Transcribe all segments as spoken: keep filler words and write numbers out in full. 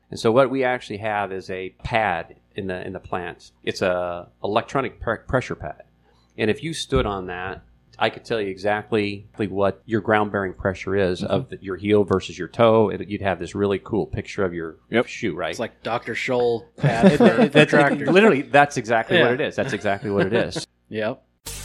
And so what we actually have is a pad in the in the plant. It's a electronic pr- pressure pad. And if you stood on that, I could tell you exactly what your ground bearing pressure is mm-hmm. of the, your heel versus your toe. It, you'd have this really cool picture of your yep. shoe, right? It's like Doctor Scholl pad for, for tractors. Literally, that's exactly yeah. what it is. That's exactly what it is. Yep.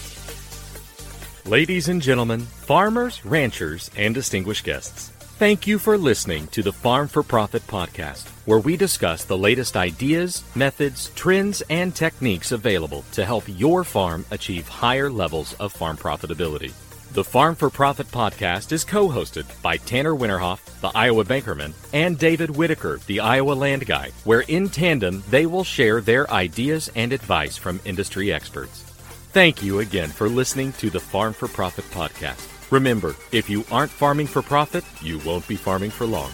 Ladies and gentlemen, farmers, ranchers, and distinguished guests, thank you for listening to the Farm for Profit podcast, where we discuss the latest ideas, methods, trends, and techniques available to help your farm achieve higher levels of farm profitability. The Farm for Profit podcast is co-hosted by Tanner Winterhoff, the Iowa Bankerman, and David Whitaker, the Iowa Land Guy, where in tandem they will share their ideas and advice from industry experts. Thank you again for listening to the Farm for Profit podcast. Remember, if you aren't farming for profit, you won't be farming for long.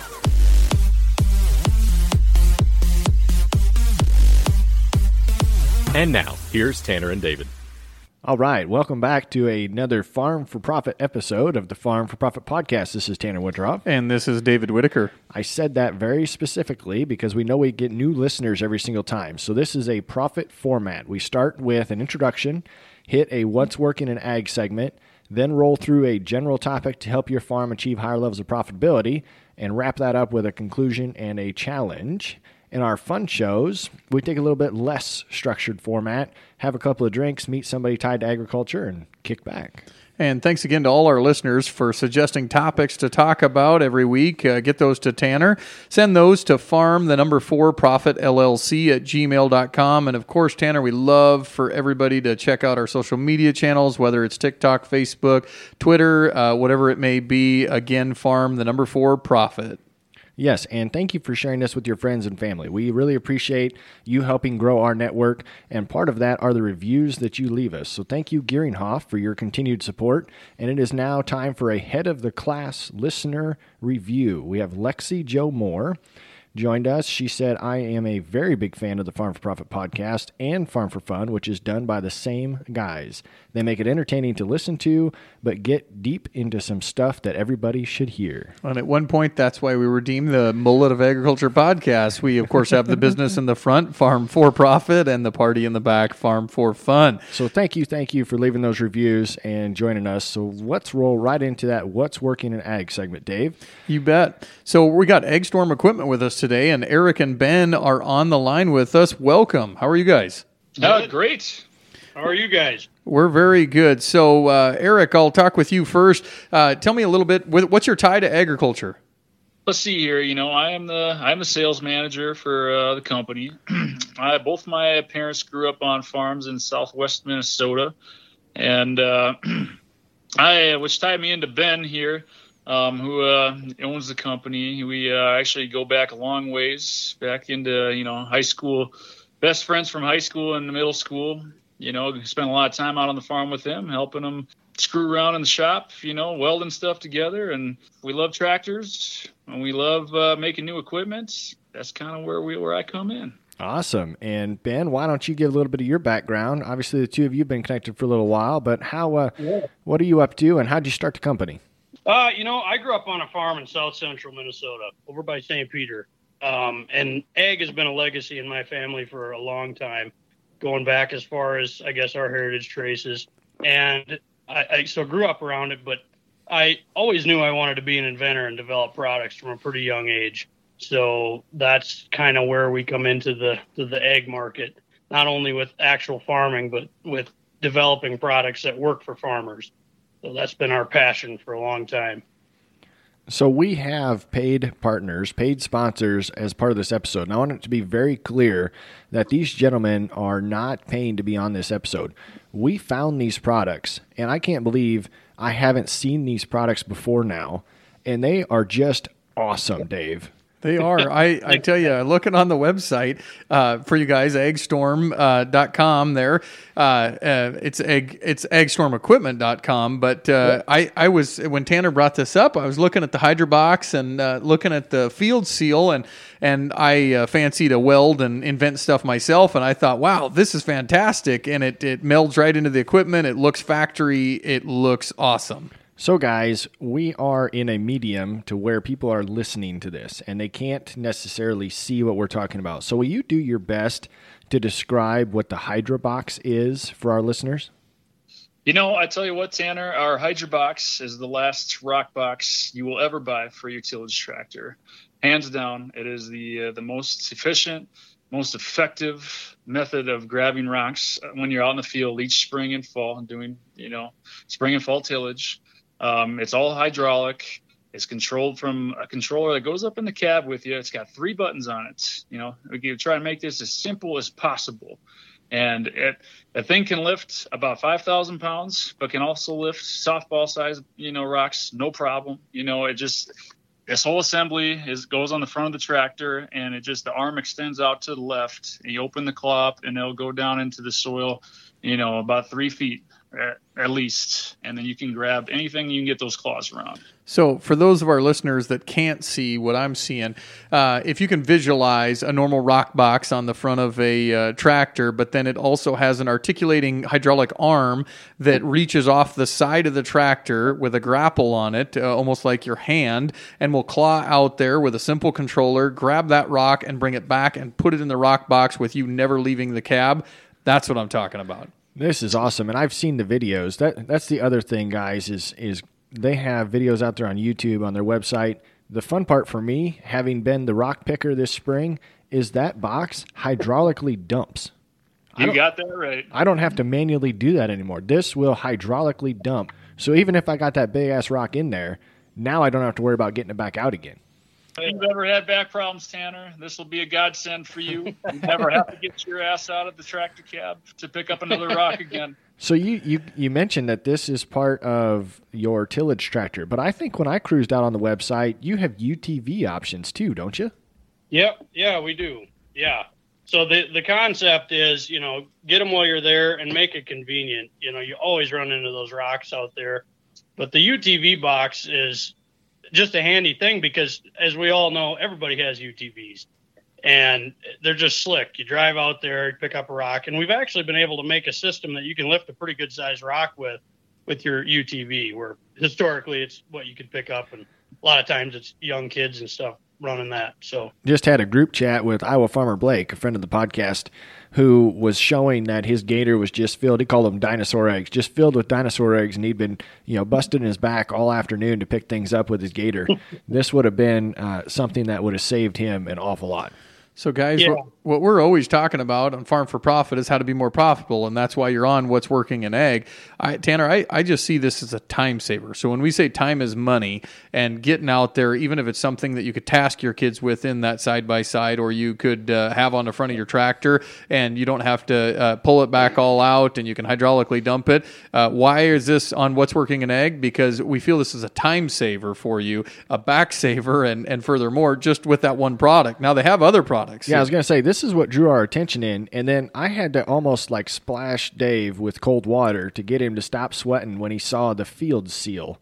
And now, here's Tanner and David. All right, welcome back to another Farm for Profit episode of the Farm for Profit podcast. This is Tanner Winterhoff. And this is David Whitaker. I said that very specifically because we know we get new listeners every single time. So this is a profit format. We start with an introduction, hit a what's working in ag segment, then roll through a general topic to help your farm achieve higher levels of profitability, and wrap that up with a conclusion and a challenge. In our fun shows, we take a little bit less structured format, have a couple of drinks, meet somebody tied to agriculture, and kick back. And thanks again to all our listeners for suggesting topics to talk about every week. Uh, get those to Tanner. Send those to farm, the number four, profit L L C at gmail dot com. And of course, Tanner, we love for everybody to check out our social media channels, whether it's TikTok, Facebook, Twitter, uh, whatever it may be. Again, farm, the number four, profit. Yes, and thank you for sharing this with your friends and family. We really appreciate you helping grow our network, and part of that are the reviews that you leave us. So thank you, Gearinghoff, for your continued support, and it is now time for a Head of the Class listener review. We have Lexi Jo Moore joined us. She said, I am a very big fan of the Farm for Profit podcast and Farm for Fun, which is done by the same guys. They make it entertaining to listen to, but get deep into some stuff that everybody should hear. And at one point, that's why we redeemed the Mullet of Agriculture podcast. We, of course, have the business in the front, Farm for Profit, and the party in the back, Farm for Fun. So thank you, thank you for leaving those reviews and joining us. So let's roll right into that What's Working in Ag segment, Dave. You bet. So we got AgStorm Equipment with us today, and Eric and Ben are on the line with us. Welcome. How are you guys? Uh, great. How are you guys? We're very good. So, uh, Eric, I'll talk with you first. Uh, tell me a little bit, what's your tie to agriculture? Let's see here. You know, I am the I'm the sales manager for uh, the company. I, both my parents grew up on farms in Southwest Minnesota, and uh, I, which tied me into Ben here, um, who uh, owns the company. We uh, actually go back a long ways, back into you know high school, best friends from high school and middle school. You know, spent a lot of time out on the farm with him, helping him screw around in the shop, you know, welding stuff together. And we love tractors and we love uh, making new equipment. That's kind of where we where I come in. Awesome. And Ben, why don't you give a little bit of your background? Obviously, the two of you have been connected for a little while, but how? Uh, yeah. What are you up to, and how did you start the company? Uh, you know, I grew up on a farm in south central Minnesota, over by Saint Peter. Um, and ag has been a legacy in my family for a long time, going back as far as, I guess, our heritage traces. And I, I so grew up around it, but I always knew I wanted to be an inventor and develop products from a pretty young age. So that's kind of where we come into the to the ag market, not only with actual farming, but with developing products that work for farmers. So that's been our passion for a long time. So we have paid partners, paid sponsors as part of this episode. And I want it to be very clear that these gentlemen are not paying to be on this episode. We found these products, and I can't believe I haven't seen these products before now. And they are just awesome, Dave. They are. I, I tell you, looking on the website uh, for you guys, ag storm dot com uh, there. Uh, uh, it's ag, it's ag storm equipment dot com. But uh, I, I was, when Tanner brought this up, I was looking at the Hydrobox and uh, looking at the Field Seal, and and I uh, fancied a weld and invent stuff myself. And I thought, wow, this is fantastic. And it, it melds right into the equipment. It looks factory. It looks awesome. So, guys, we are in a medium to where people are listening to this, and they can't necessarily see what we're talking about. So will you do your best to describe what the HydroBox is for our listeners? You know, I tell you what, Tanner, our HydroBox is the last rock box you will ever buy for your tillage tractor. Hands down, it is the uh, the most efficient, most effective method of grabbing rocks when you're out in the field each spring and fall and doing, you know, spring and fall tillage. Um, it's all hydraulic. It's controlled from a controller that goes up in the cab with you. It's got three buttons on it. You know, we try to make this as simple as possible. And it, the thing can lift about five thousand pounds, but can also lift softball size, you know, rocks, no problem. You know, it just, this whole assembly is goes on the front of the tractor, and it just, the arm extends out to the left, and you open the claw up, and it'll go down into the soil, you know, about three feet. At, at least, and then you can grab anything you can get those claws around. So for those of our listeners that can't see what I'm seeing, uh, if you can visualize a normal rock box on the front of a uh, tractor, but then it also has an articulating hydraulic arm that reaches off the side of the tractor with a grapple on it, uh, almost like your hand, and will claw out there with a simple controller, grab that rock and bring it back and put it in the rock box with you never leaving the cab. That's what I'm talking about. This is awesome, and I've seen the videos. That that's the other thing, guys, is is they have videos out there on YouTube, on their website. The fun part for me, having been the rock picker this spring, is that box hydraulically dumps. You got that right. I don't have to manually do that anymore. This will hydraulically dump. So even if I got that big-ass rock in there, now I don't have to worry about getting it back out again. If you've ever had back problems, Tanner, this will be a godsend for you. You never have to get your ass out of the tractor cab to pick up another rock again. So you, you, you mentioned that this is part of your tillage tractor, but I think when I cruised out on the website, you have U T V options too, don't you? Yep. Yeah, we do. Yeah. So the, the concept is, you know, get them while you're there and make it convenient. You know, you always run into those rocks out there, but the U T V box is just a handy thing because, as we all know, everybody has U T Vs, and they're just slick. You drive out there, pick up a rock, and we've actually been able to make a system that you can lift a pretty good-sized rock with with your U T V, where historically it's what you could pick up, and a lot of times it's young kids and stuff running that. So just had a group chat with Iowa Farmer Blake, a friend of the podcast, who was showing that his gator was just filled. He called them dinosaur eggs, just filled with dinosaur eggs, and he'd been, you know, busted in his back all afternoon to pick things up with his gator. This would have been uh, something that would have saved him an awful lot. So, guys, Yeah. what, what we're always talking about on Farm for Profit is how to be more profitable, and that's why you're on What's Working in Ag. I, Tanner, I, I just see this as a time saver. So when we say time is money, and getting out there, even if it's something that you could task your kids with in that side-by-side, or you could uh, have on the front of your tractor, and you don't have to uh, pull it back all out, and you can hydraulically dump it. Uh, why is this on What's Working in Ag? Because we feel this is a time saver for you, a back saver, and, and furthermore, just with that one product. Now, they have other products. Yeah, I was going to say, this is what drew our attention in, and then I had to almost like splash Dave with cold water to get him to stop sweating when he saw the Field Seal.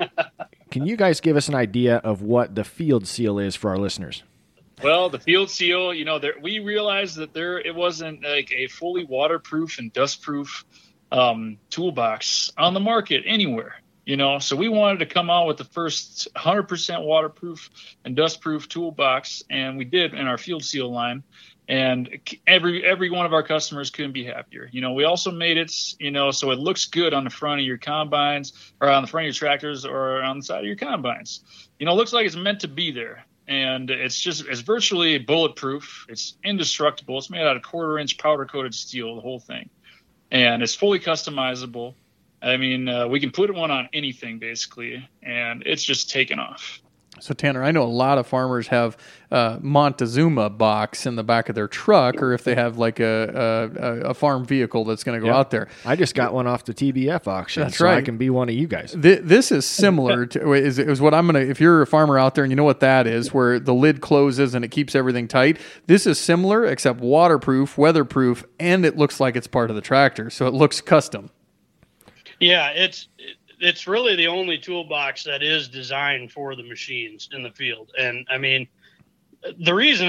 Can you guys give us an idea of what the Field Seal is for our listeners? Well, the Field Seal, you know, there, we realized that there it wasn't like a fully waterproof and dustproof um, toolbox on the market anywhere. You know, so we wanted to come out with the first one hundred percent waterproof and dustproof toolbox, and we did in our Field Seal line. And every every one of our customers couldn't be happier. You know, we also made it, you know, so it looks good on the front of your combines, or on the front of your tractors, or on the side of your combines. You know, it looks like it's meant to be there. And it's just, it's virtually bulletproof. It's indestructible. It's made out of quarter inch powder coated steel, the whole thing. And it's fully customizable. I mean, uh, we can put one on anything, basically, and it's just taken off. So, Tanner, I know a lot of farmers have uh, Montezuma box in the back of their truck, or if they have like a a, a farm vehicle that's going to go Yeah. out there. I just got one off the T B F auction, That's so I right. can be one of you guys. Th- This is similar to is, is what I'm going to, if you're a farmer out there and you know what that is, where the lid closes and it keeps everything tight, this is similar except waterproof, weatherproof, and it looks like it's part of the tractor. So it looks custom. yeah, it's it's really the only toolbox that is designed for the machines in the field. And I mean, the reason it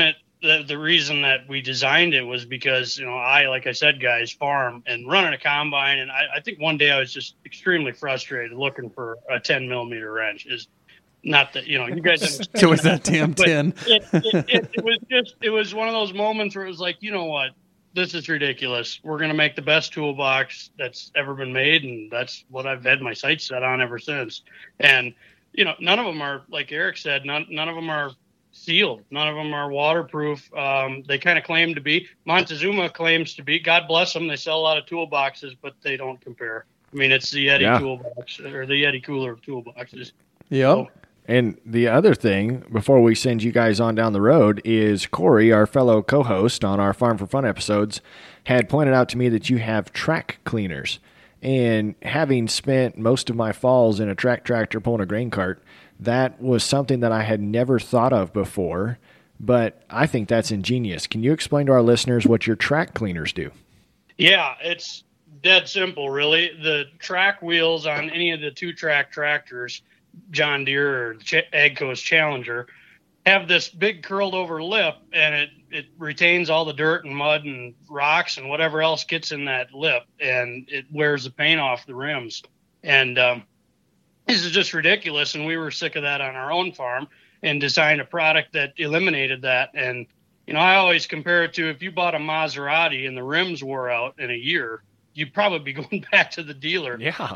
the, the reason that we designed it was because, you know, I, like I said, guys, farm and running a combine. And I, I think one day I was just extremely frustrated looking for a ten millimeter wrench. Is not that, you know, you guys. So was that damn ten? It, it, it, it was just, it was one of those moments where it was like, you know what? This is ridiculous. We're going to make the best toolbox that's ever been made. And that's what I've had my sights set on ever since. And, you know, none of them are, like Eric said, none, none of them are sealed. None of them are waterproof. Um, they kind of claim to be. Montezuma claims to be. God bless them. They sell a lot of toolboxes, but they don't compare. I mean, it's the Yeti Yeah. toolbox or the Yeti cooler of toolboxes. Yep. So, And the other thing, before we send you guys on down the road, is Corey, our fellow co-host on our Farm for Fun episodes, had pointed out to me that you have track cleaners. And having spent most of my falls in a track tractor pulling a grain cart, that was something that I had never thought of before, but I think that's ingenious. Can you explain to our listeners what your track cleaners do? yeah, it's dead simple, really. The track wheels on any of the two-track tractors, John Deere or Ch- AGCO's Challenger, have this big curled over lip, and it, it retains all the dirt and mud and rocks and whatever else gets in that lip, and it wears the paint off the rims. And um, this is just ridiculous, and we were sick of that on our own farm and designed a product that eliminated that. And, you know, I always compare it to if you bought a Maserati and the rims wore out in a year, you'd probably be going back to the dealer. Yeah.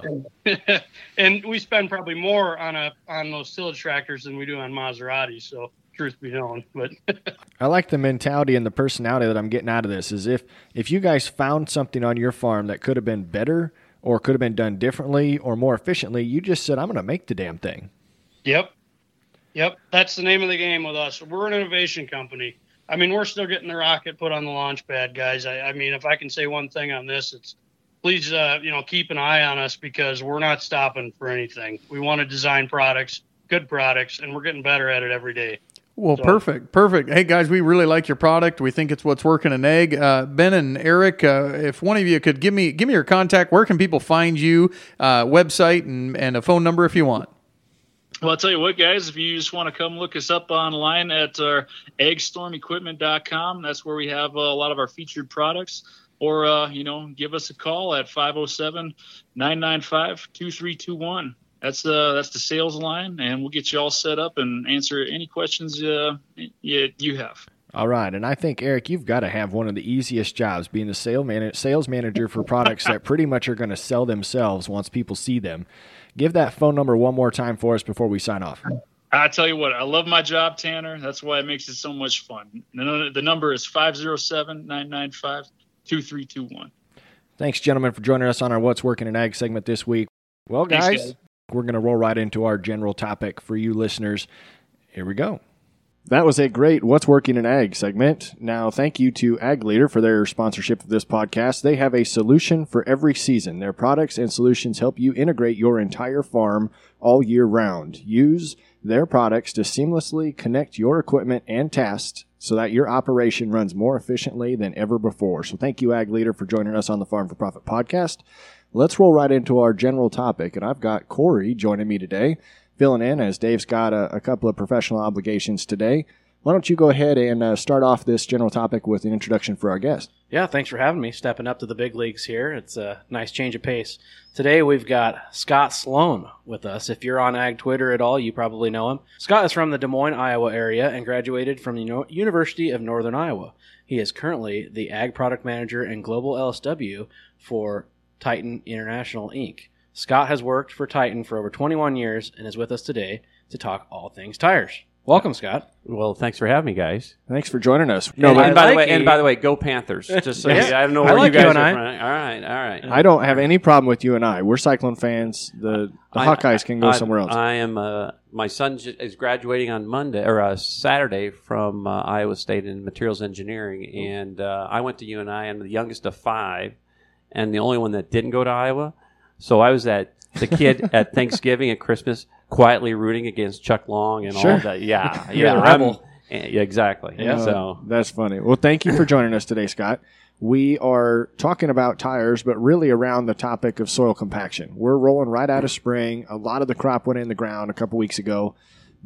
And we spend probably more on a on those tillage tractors than we do on Maseratis. So truth be known, but I like the mentality and the personality that I'm getting out of this. Is if if you guys found something on your farm that could have been better or could have been done differently or more efficiently, you just said, I'm going to make the damn thing. Yep. Yep. That's the name of the game with us. We're an innovation company. I mean, we're still getting the rocket put on the launch pad, guys. I, I mean, if I can say one thing on this, it's please, uh, you know, keep an eye on us because we're not stopping for anything. We want to design products, good products, and we're getting better at it every day. Well, So- perfect, perfect. Hey, guys, we really like your product. We think it's what's working in egg. Uh, Ben and Eric, uh, if one of you could give me give me your contact, where can people find you? Uh, website and, and a phone number if you want. Well, I'll tell you what, guys, if you just want to come look us up online at our egg storm equipment dot com, that's where we have uh, a lot of our featured products. Or, uh, you know, give us a call at five oh seven, nine nine five, two three two one. That's uh, that's the sales line, and we'll get you all set up and answer any questions uh, you, you have. All right. And I think, Eric, you've got to have one of the easiest jobs, being the sales, man- sales manager for products that pretty much are going to sell themselves once people see them. Give that phone number one more time for us before we sign off. I tell you what, I love my job, Tanner. That's why it makes it so much fun. The the number is five oh seven, nine nine five, two three two one. Thanks, gentlemen, for joining us on our What's Working in Ag segment this week. Well, guys, Thanks, guys. we're going to roll right into our general topic for you listeners. Here we go. That was a great What's Working in Ag segment. Now, thank you to Ag Leader for their sponsorship of this podcast. They have a solution for every season. Their products and solutions help you integrate your entire farm all year round. Use their products to seamlessly connect your equipment and tasks so that your operation runs more efficiently than ever before. So thank you, Ag Leader, for joining us on the Farm for Profit podcast. Let's roll right into our general topic, and I've got Corey joining me today, filling in as Dave's got a, a couple of professional obligations today. Why don't you go ahead and uh, start off this general topic with an introduction for our guest? Yeah, thanks for having me. Stepping up to the big leagues here. It's a nice change of pace. Today we've got Scott Sloan with us. If you're on Ag Twitter at all, you probably know him. Scott is from the Des Moines, Iowa area and graduated from the Uni- University of Northern Iowa. He is currently the Ag Product Manager and Global L S W for Titan International, Incorporated. Scott has worked for Titan for over twenty-one years and is with us today to talk all things tires. Welcome, Scott. Well, thanks for having me, guys. Thanks for joining us. No, No, and, I by the like way, and you. by the way, go Panthers. Just so Yes. you, I don't know I where like you you guys and are I. from. All right, all right. I don't have any problem with you and I. We're Cyclone fans. The, the I- Hawkeyes can go I- somewhere else. I am. Uh, my son j- is graduating on Monday or uh, Saturday from uh, Iowa State in materials engineering, and uh, I went to U N I. I'm the youngest of five, and the only one that didn't go to Iowa. So I was that the kid at Thanksgiving and Christmas, quietly rooting against Chuck Long and Sure. all that. Yeah, You're yeah, the rebel. I'm- Yeah, exactly. Yeah. So That's funny. Well, thank you for joining us today, Scott. We are talking about tires, but really around the topic of soil compaction. We're rolling right out of spring. A lot of the crop went in the ground a couple weeks ago, but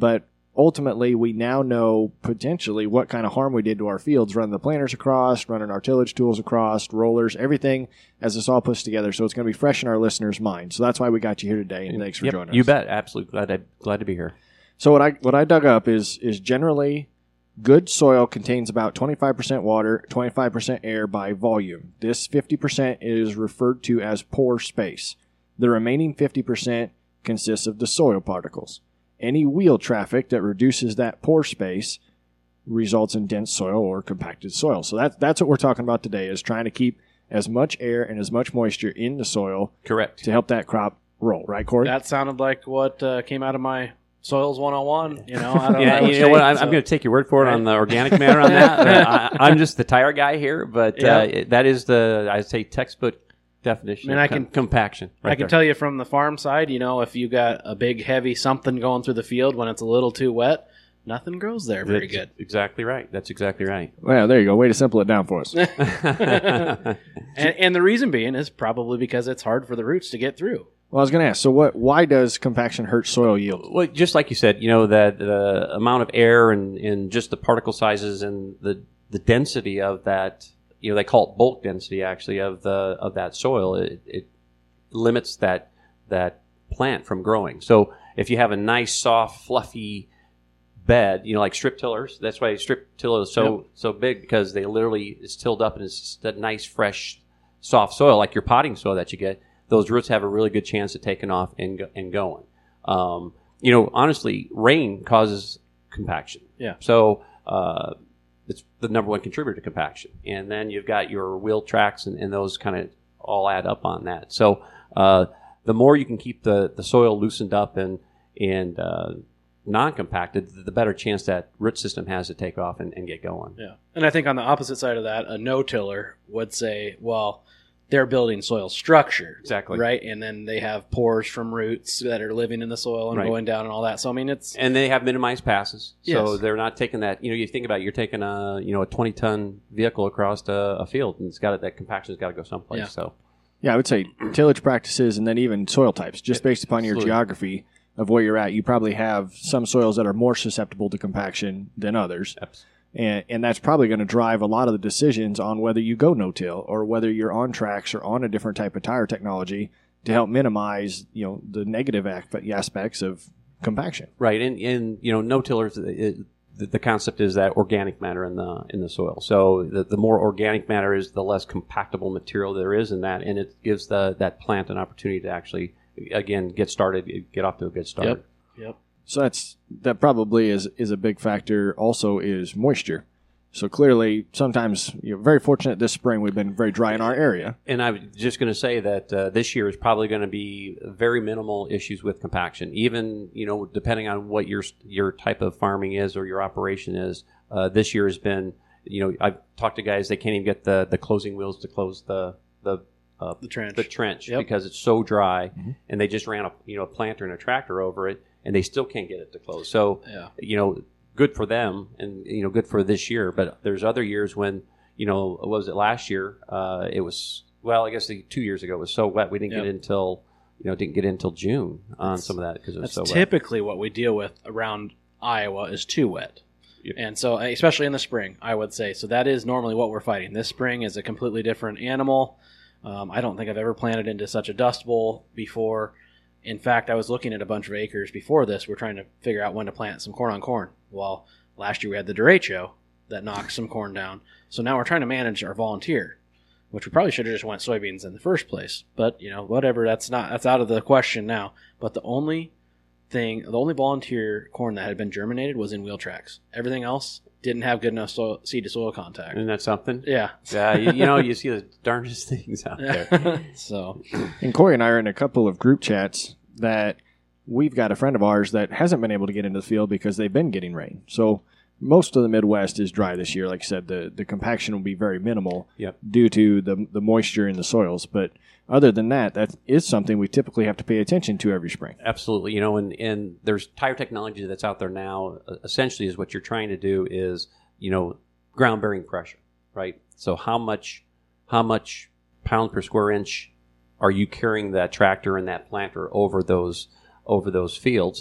ultimately, we now know potentially what kind of harm we did to our fields, running the planters across, running our tillage tools across, rollers, everything as this all puts together. So it's going to be fresh in our listeners' minds. So that's why we got you here today, and thanks for Yep, joining us. You bet. Absolutely. Glad, I, glad to be here. So what I what I dug up is is generally good soil contains about twenty-five percent water, twenty-five percent air by volume. This fifty percent is referred to as pore space. The remaining fifty percent consists of the soil particles. Any wheel traffic that reduces that pore space results in dense soil or compacted soil. So that's that's what we're talking about today, is trying to keep as much air and as much moisture in the soil Correct. to help that crop roll. Right, Corey? That sounded like what uh, came out of my Soils one oh one, you know. Out of Yeah, Iowa you know what? State, I'm, so- I'm going to take your word for it Right. on the organic matter on that. Uh, I, I'm just the tire guy here, but Yeah. uh, it- that is the, I'd say, textbook definition I mean, of I com- can- compaction. Right I can there. tell you from the farm side, you know, if you got a big, heavy something going through the field when it's a little too wet, nothing grows there very That's good. Exactly right. That's exactly right. Well, there you go. Way to simple it down for us. and, and the reason being is probably because it's hard for the roots to get through. Well, I was going to ask, so what? Why does compaction hurt soil yield? Well, just like you said, you know, that the amount of air and, and just the particle sizes and the, the density of that, you know, they call it bulk density actually of the of that soil. It, it limits that that plant from growing. So if you have a nice, soft, fluffy bed, you know, like strip tillers, that's why strip tiller is so Yep. so big, because they literally it's tilled up and it's that nice, fresh, soft soil, like your potting soil that you get. Those roots have a really good chance of taking off and go, and going. Um, you know, honestly, rain causes compaction. Yeah. So uh, it's the number one contributor to compaction. And then you've got your wheel tracks, and, and those kind of all add up on that. So uh, the more you can keep the, the soil loosened up and and uh, non-compacted, the better chance that root system has to take off and, and get going. Yeah. And I think on the opposite side of that, a no-tiller would say, well, they're building soil structure. Exactly. Right? And then they have pores from roots that are living in the soil and Right. going down and all that. So, I mean, it's... And they have minimized passes, so Yes. they're not taking that. You know, you think about it, you're taking a you know a twenty ton vehicle across a, a field, and it's got that compaction's got to go someplace. Yeah. So Yeah, I would say tillage practices and then even soil types, just based upon your Absolutely. geography of where you're at. You probably have some soils that are more susceptible to compaction than others. Abs- And, and that's probably going to drive a lot of the decisions on whether you go no-till or whether you're on tracks or on a different type of tire technology to help minimize, you know, the negative ac- aspects of compaction. right, and and you know, no tillers. It, the, the concept is that organic matter in the in the soil. So the, the more organic matter is, the less compactable material there is in that, and it gives the that plant an opportunity to actually again get started, get off to a good start. Yep. Yep. So that's that probably is is a big factor. Also, is moisture. So clearly, sometimes you're very fortunate this spring. We've been very dry in our area. And I was just going to say that uh, this year is probably going to be very minimal issues with compaction. Even, you know, depending on what your your type of farming is or your operation is, uh, this year has been, you know, I've talked to guys, they can't even get the, the closing wheels to close the the uh, The trench. the trench Yep. because it's so dry, and they just ran a you know a planter and a tractor over it, and they still can't get it to close. So, Yeah. you know, good for them, and you know, good for this year. But there's other years when, you know, what was it last year? Uh, it was well, I guess the, two years ago it was so wet we didn't Yep. get in until you know didn't get in until June on some of that because it was That's so wet. typically what we deal with around Iowa is too wet. Yep. And so, especially in the spring, I would say. So that is normally what we're fighting. This spring is a completely different animal. Um, I don't think I've ever planted into such a dust bowl before. In fact, I was looking at a bunch of acres before this. We're trying to figure out when to plant some corn on corn. Well, last year we had the derecho that knocked some corn down. So now we're trying to manage our volunteer, which we probably should have just went soybeans in the first place. But, you know, whatever, that's not that's out of the question now. But the only thing, the only volunteer corn that had been germinated was in wheel tracks. Everything else didn't have good enough soil, seed to soil contact. Isn't that something? Yeah. Yeah, you, you know, you see the darndest things out there. So, And Corey and I are in a couple of group chats that we've got a friend of ours that hasn't been able to get into the field because they've been getting rain. So most of the Midwest is dry this year. Like I said, the, the compaction will be very minimal Yep. due to the the moisture in the soils. But other than that, that is something we typically have to pay attention to every spring. Absolutely, you know, and, and there's tire technology that's out there now. Uh, essentially, is what you're trying to do is, you know, ground bearing pressure, right? So how much, how much pounds per square inch are you carrying that tractor and that planter over those over those fields? And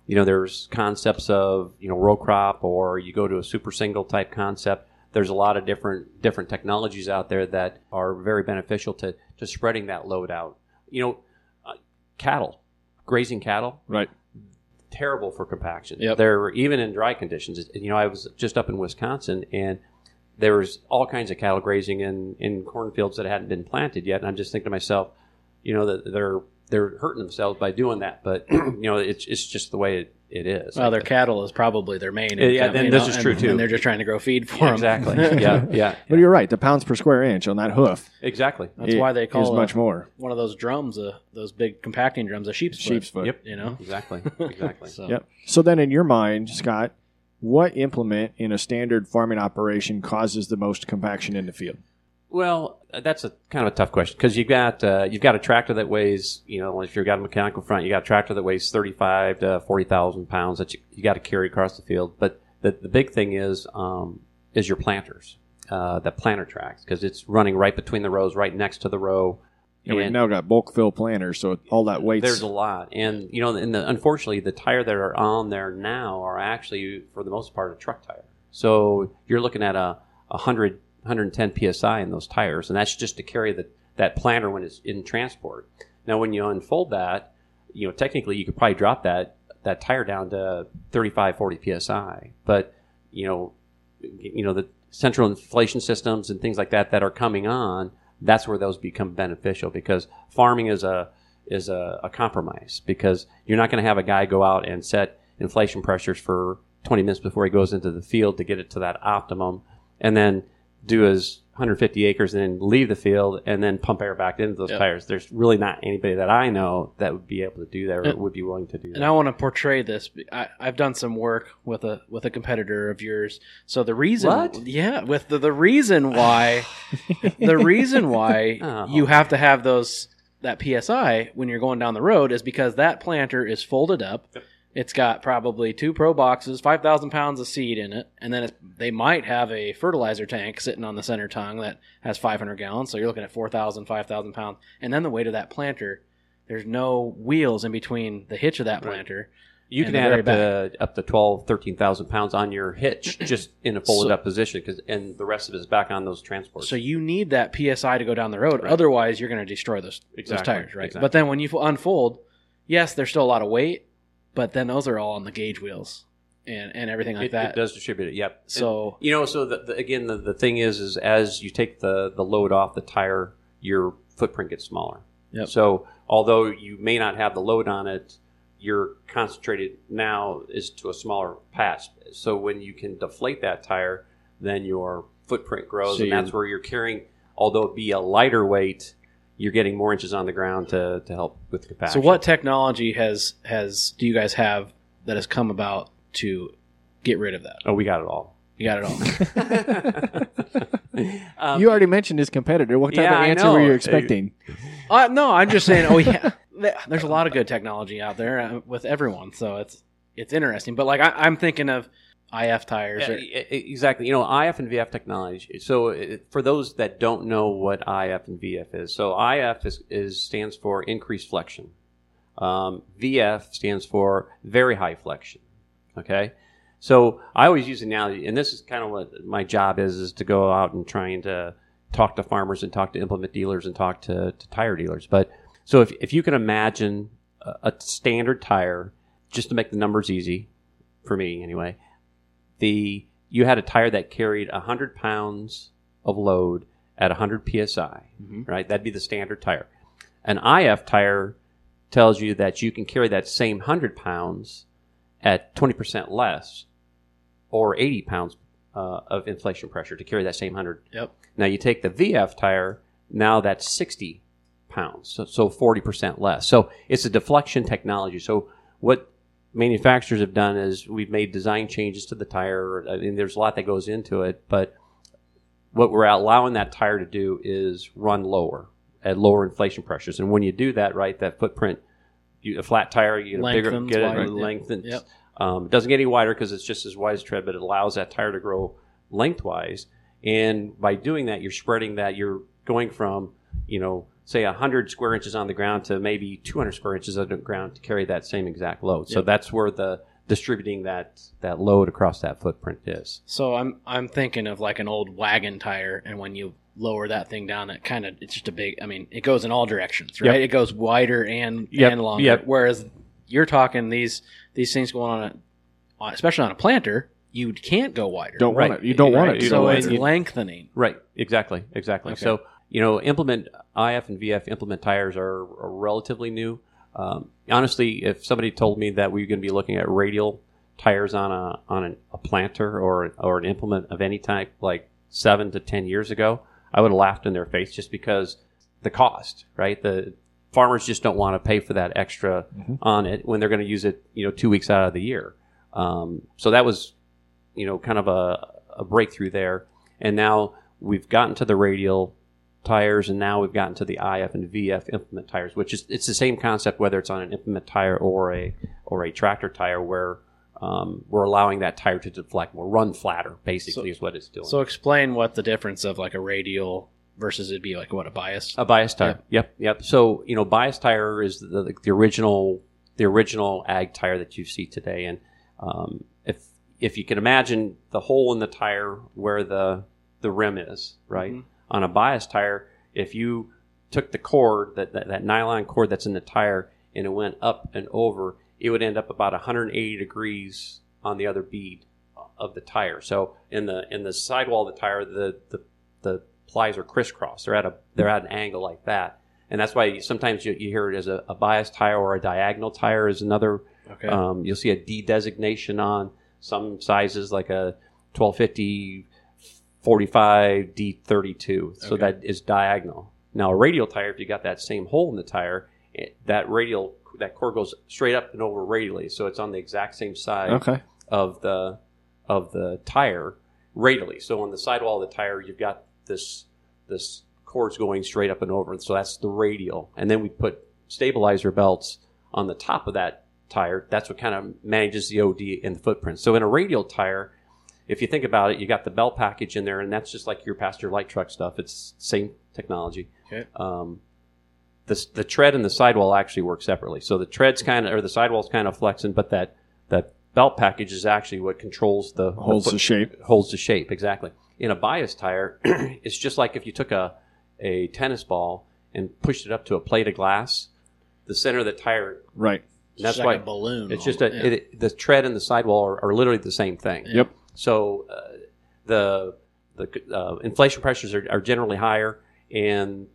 you know, there's concepts of, you know, row crop, or you go to a super single type concept. There's a lot of different different technologies out there that are very beneficial to, to spreading that load out. You know, uh, cattle, grazing cattle, Right. terrible for compaction. Yep. They're even in dry conditions. You know, I was just up in Wisconsin, and there was all kinds of cattle grazing in, in cornfields that hadn't been planted yet. And I'm just thinking to myself, you know, that they're they're hurting themselves by doing that. But you know, it's it's just the way it, it is. Well, their Like, cattle is probably their main. Yeah, income, and you this know, is true, and- too. And they're just trying to grow feed for yeah, them. exactly. yeah, yeah, But you're right. The pounds per square inch on that hoof exactly. That's it why they call is a- much more. One of those drums, uh, those big compacting drums, a sheep's foot. Sheep's foot. Yep. You know. Exactly. Exactly. So, Yep. So then, in your mind, Scott, what implement in a standard farming operation causes the most compaction in the field? Well, that's a kind of a tough question, because you've got uh, you've got a tractor that weighs, you know, if you've got a mechanical front, you got a tractor that weighs thirty-five to forty thousand pounds that you, you got to carry across the field. But the the big thing is um, is your planters, uh, the planter tracks, because it's running right between the rows, right next to the row. And we've now got bulk fill planters, so all that weight. There's a lot, and you know, and the, unfortunately, the tire that are on there now are actually, for the most part, a truck tire. So you're looking at a, a hundred. one hundred ten P S I in those tires, and that's just to carry the, that planter when it's in transport. Now, when you unfold that, you know, technically you could probably drop that that tire down to thirty-five, forty P S I. But, you know, you know, the central inflation systems and things like that that are coming on, that's where those become beneficial, because farming is a is a, a compromise, because you're not going to have a guy go out and set inflation pressures for twenty minutes before he goes into the field to get it to that optimum, and then do his one hundred fifty acres and then leave the field and then pump air back into those Yep. tires. There's really not anybody that I know that would be able to do that, or And- would be willing to do that. And I want to portray this. I, I've done some work with a with a competitor of yours. So the reason, What? yeah, with the, the reason why, the reason why Oh. you have to have those that P S I when you're going down the road is because that planter is folded up. Yep. It's got probably two pro boxes, five thousand pounds of seed in it, and then it's, they might have a fertilizer tank sitting on the center tongue that has five hundred gallons. So you're looking at four thousand, five thousand pounds, and then the weight of that planter. There's no wheels in between the hitch of that Right. planter. You and can the add very up to up to twelve, thirteen thousand pounds on your hitch just in a folded So- up position, because and the rest of it is back on those transports. So you need that P S I to go down the road. Right. Otherwise, you're going to destroy those, Exactly. those tires, right? Exactly. But then when you unfold, yes, there's still a lot of weight, but then those are all on the gauge wheels and, and everything like it, that. it does distribute it. Yep. So- And, you know, so the, the, again, the, the thing is, is as you take the the load off the tire, your footprint gets smaller. Yep. So although you may not have the load on it, you're concentrated now is to a smaller patch. So when you can deflate that tire, then your footprint grows, So and you're- that's where you're carrying. Although it be a lighter weight, you're getting more inches on the ground to, to help with the compaction. So what technology has has do you guys have that has come about to get rid of that? Oh, we got it all. You got it all. Um, You already mentioned his competitor. What type Yeah, of I answer know. were you expecting? uh, no, I'm just saying. Oh yeah, there's a lot of good technology out there uh, with everyone, so it's it's interesting. But like I, I'm thinking of I F tires. Yeah, or, e- e- exactly. You know, I F and V F technology. So, uh, for those that don't know what I F and V F is, so I F is, is stands for increased flexion. Um, V F stands for very high flexion. Okay, so I always use the analogy, and this is kind of what my job is: is to go out and trying to talk to farmers and talk to implement dealers and talk to, to tire dealers. But so if if you can imagine a, a standard tire, just to make the numbers easy for me anyway. The you had a tire that carried one hundred pounds of load at one hundred P S I, Mhm. right? That'd be the standard tire. An I F tire tells you that you can carry that same one hundred pounds at twenty percent less, or eighty pounds uh, of inflation pressure to carry that same one hundred. Yep. Now you take the V F tire, now that's sixty pounds, so, so forty percent less. So it's a deflection technology. So what manufacturers have done is we've made design changes to the tire. I mean, there's a lot that goes into it, but what we're allowing that tire to do is run lower at lower inflation pressures. And when you do that, right, that footprint, you, a flat tire, you get a bigger, Lengthens, get it widens, yeah. lengthens. Yep. Um, it doesn't get any wider because it's just as wide as tread, but it allows that tire to grow lengthwise. And by doing that, you're spreading that. You're going from, you know, say one hundred square inches on the ground to maybe two hundred square inches on the ground to carry that same exact load. So Yep. that's where the distributing that that load across that footprint is. So I'm I'm thinking of like an old wagon tire, and when you lower that thing down, it kind of it's just a big. I mean, it goes in all directions, right? Yep. It goes wider and Yep. and longer. Yep. Whereas you're talking these these things going on, a, especially on a planter, you can't go wider. Don't Right. want it. You don't want Right. it. You so don't want it's it. lengthening. Right. Exactly. Exactly. Okay. So, you know, implement I F and V F implement tires are, are relatively new. Um, honestly, if somebody told me that we were going to be looking at radial tires on a on an, a planter or or an implement of any type like seven to ten years ago, I would have laughed in their face just because the cost, right? The farmers just don't want to pay for that extra Mm-hmm. on it when they're going to use it, you know, two weeks out of the year. Um, so that was, you know, kind of a, a breakthrough there. And now we've gotten to the radial tires, and now we've gotten to the I F and V F implement tires, which is it's the same concept whether it's on an implement tire or a or a tractor tire, where um, we're allowing that tire to deflect more, run flatter, basically, So- is what it's doing. So explain what the difference of like a radial versus it'd be like what a bias. A bias tire. Yep, yep. So, you know, bias tire is the, the, the original the original ag tire that you see today. And um, if if you can imagine the hole in the tire where the the rim is, right? Mhm. On a bias tire, if you took the cord, that, that, that nylon cord that's in the tire, and it went up and over, it would end up about one hundred eighty degrees on the other bead of the tire. So in the in the sidewall of the tire, the the, the plies are crisscross. They're at a they're at an angle like that, and that's why sometimes you, you hear it as a, a bias tire or a diagonal tire is another. Okay. Um, you'll see a D designation on some sizes, like a twelve fifty forty-five D thirty-two. So Okay. that is diagonal. Now a radial tire, if you got that same hole in the tire, it, that radial that cord goes straight up and over radially, so it's on the exact same side Okay. of the of the tire radially. So on the sidewall of the tire, you've got this this cords going straight up and over, and so that's the radial. And then we put stabilizer belts on the top of that tire. That's what kind of manages the O D and the footprint. So in a radial tire, if you think about it, you got the belt package in there, and that's just like your passenger light truck stuff. It's same technology. Okay. Um, the the tread and the sidewall actually work separately. So the tread's kind of, or the sidewall's kind of flexing, but that that belt package is actually what controls the Holds the, the shape. holds the shape, exactly. In a bias tire, it's just like if you took a a tennis ball and pushed it up to a plate of glass. The center of the tire, Right. It's that's just why like a balloon. it's just a Yeah. it, the tread and the sidewall are, are literally the same thing. Yep. So uh, the the uh, inflation pressures are, are generally higher, and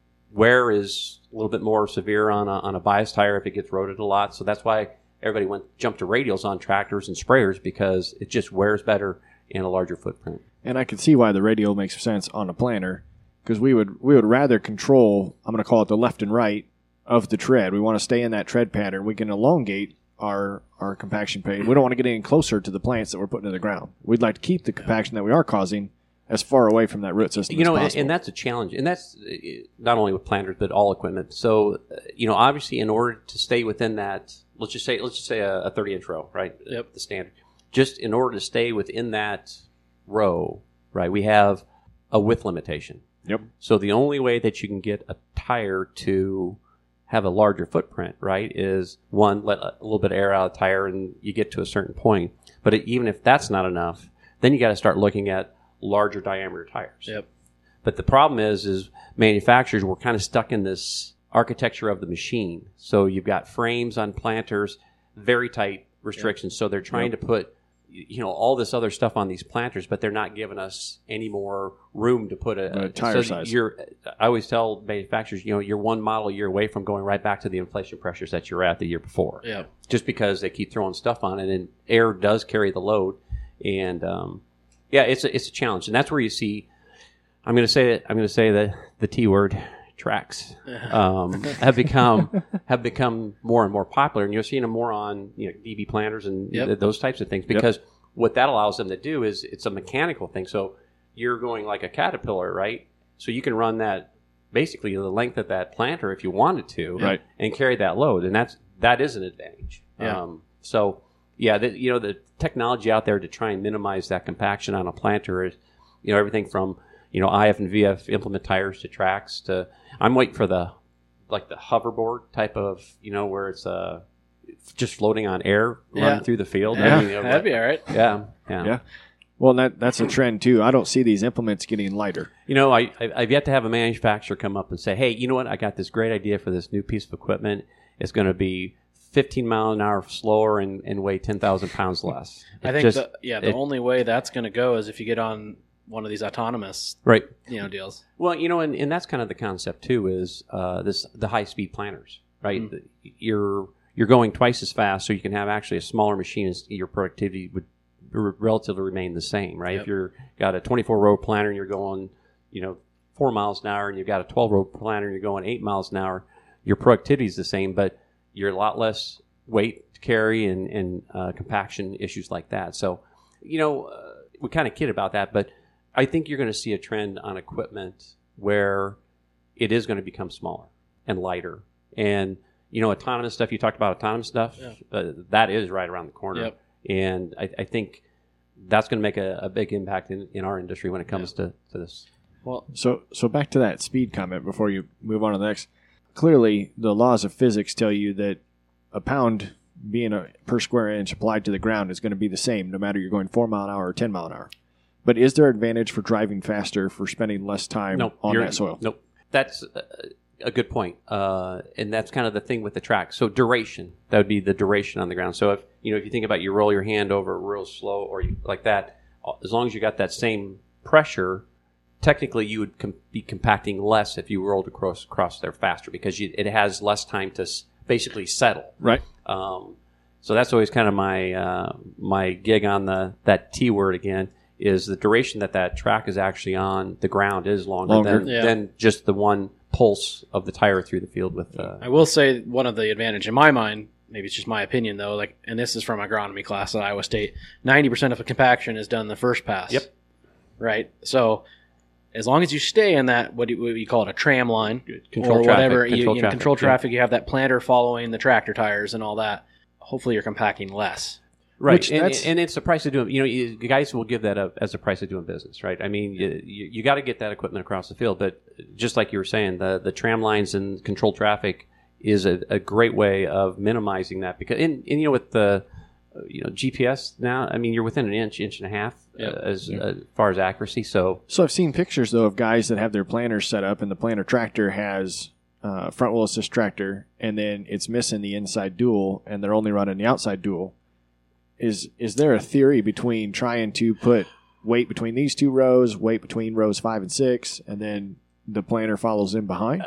wear is a little bit more severe on a, on a bias tire if it gets roaded a lot. So that's why everybody went jumped to radials on tractors and sprayers, because it just wears better in a larger footprint. And I can see why the radial makes sense on a planter, because we would we would rather control, I'm going to call it the left and right of the tread. We want to stay in that tread pattern. We can elongate our our compaction page. We don't want to get any closer to the plants that we're putting in the ground. We'd like to keep the compaction that we are causing as far away from that root system You as know, and, possible. and that's a challenge, and that's uh, not only with planters but all equipment. So, uh, you know, obviously, in order to stay within that, let's just say, let's just say a, a thirty inch row, right? Yep. The standard. Just in order to stay within that row, right? We have a width limitation. Yep. So the only way that you can get a tire to have a larger footprint, right, is one, let a little bit of air out of the tire and you get to a certain point. But it, even if that's not enough, then you got to start looking at larger diameter tires. Yep. But the problem is, is manufacturers were kind of stuck in this architecture of the machine. So you've got frames on planters, very tight restrictions. So they're trying Yep. to put, you know, all this other stuff on these planters, but they're not giving us any more room to put a, A tire so size. You're, I always tell manufacturers, you know, you're one model year away from going right back to the inflation pressures that you're at the year before. Yeah. Just because they keep throwing stuff on it, and air does carry the load. And um, yeah, it's a, it's a challenge, and that's where you see. I'm going to say it. I'm going to say that the T word, tracks, um, have become have become more and more popular, and you're seeing them more on, you know, D B planters and Yep. th- those types of things, because what that allows them to do is it's a mechanical thing. So you're going like a Caterpillar, right? So you can run that basically the length of that planter if you wanted to, Right. and carry that load, and that's that is an advantage. Yeah. Um, so yeah, the, you know, the technology out there to try and minimize that compaction on a planter is, you know, everything from, you know, I F and V F implement tires to tracks. To I'm waiting for the like the hoverboard type of, you know, where it's uh just floating on air Yeah. running through the field. Yeah, I mean, you know, that'd be all right. yeah, yeah, Yeah. Well, that that's a trend too. I don't see these implements getting lighter. You know, I, I I've yet to have a manufacturer come up and say, "Hey, you know what? I got this great idea for this new piece of equipment. It's going to be fifteen mile an hour slower and, and weigh ten thousand pounds less." I It think, just- the, yeah, the it- only way that's going to go is if you get on one of these autonomous, right. you know, deals. Well, you know, and, and that's kind of the concept too. Is uh, this the high speed planners, right? Mm. You're you're going twice as fast, so you can have actually a smaller machine. And your productivity would r- relatively remain the same, right? Yep. If you're got a twenty-four row planner and you're going, you know, four miles an hour, and you've got a twelve row planner and you're going eight miles an hour, your productivity is the same, but you're a lot less weight to carry and and uh, compaction issues like that. So, you know, uh, we kind of kid about that, but I think you're going to see a trend on equipment where it is going to become smaller and lighter. And, you know, autonomous stuff, you talked about autonomous stuff, Yeah. uh, that is right around the corner. Yep. And I, I think that's going to make a, a big impact in, in our industry when it comes to, to this. Well, So so back to that speed comment before you move on to the next. Clearly, the laws of physics tell you that a pound being a per square inch applied to the ground is going to be the same no matter you're going four mile an hour or ten mile an hour. But is there advantage for driving faster for spending less time No, on you're- that soil? Nope. That's a, a good point. Uh, and that's kind of the thing with the track. So duration, that would be the duration on the ground. So if, you know, if you think about you roll your hand over real slow or you, like that, as long as you got that same pressure, technically you would com- be compacting less if you rolled across, across there faster because you, it has less time to s- basically settle. Right. Um, so that's always kind of my uh, my gig on the that T word again is the duration that that track is actually on the ground is longer, Longer. than, Yeah. than just the one pulse of the tire through the field with. Uh, I will say one of the advantage in my mind, maybe it's just my opinion though, like, and this is from agronomy class at Iowa State, ninety percent of a compaction is done the first pass. Yep. Right. So as long as you stay in that, what do you, what do you call it, a tram line Control or traffic, whatever, you, control you know, traffic, control yeah. traffic, you have that planter following the tractor tires and all that. Hopefully you're compacting less. Right, Which and, that's- and it's the price of doing. You know, you guys will give that up as the price of doing business, right? I mean, you, you, you got to get that equipment across the field, but just like you were saying, the the tram lines and controlled traffic is a, a great way of minimizing that because, and, and you know, with the uh, you know G P S now, I mean, you're within an inch, inch and a half Yep. uh, as uh, far as accuracy. So So I've seen pictures though of guys that have their planters set up, and the planter tractor has uh, front wheel assist tractor, and then it's missing the inside dual, and they're only running the outside dual. Is is there a theory between trying to put weight between these two rows, weight between rows five and six, and then the planter follows in behind?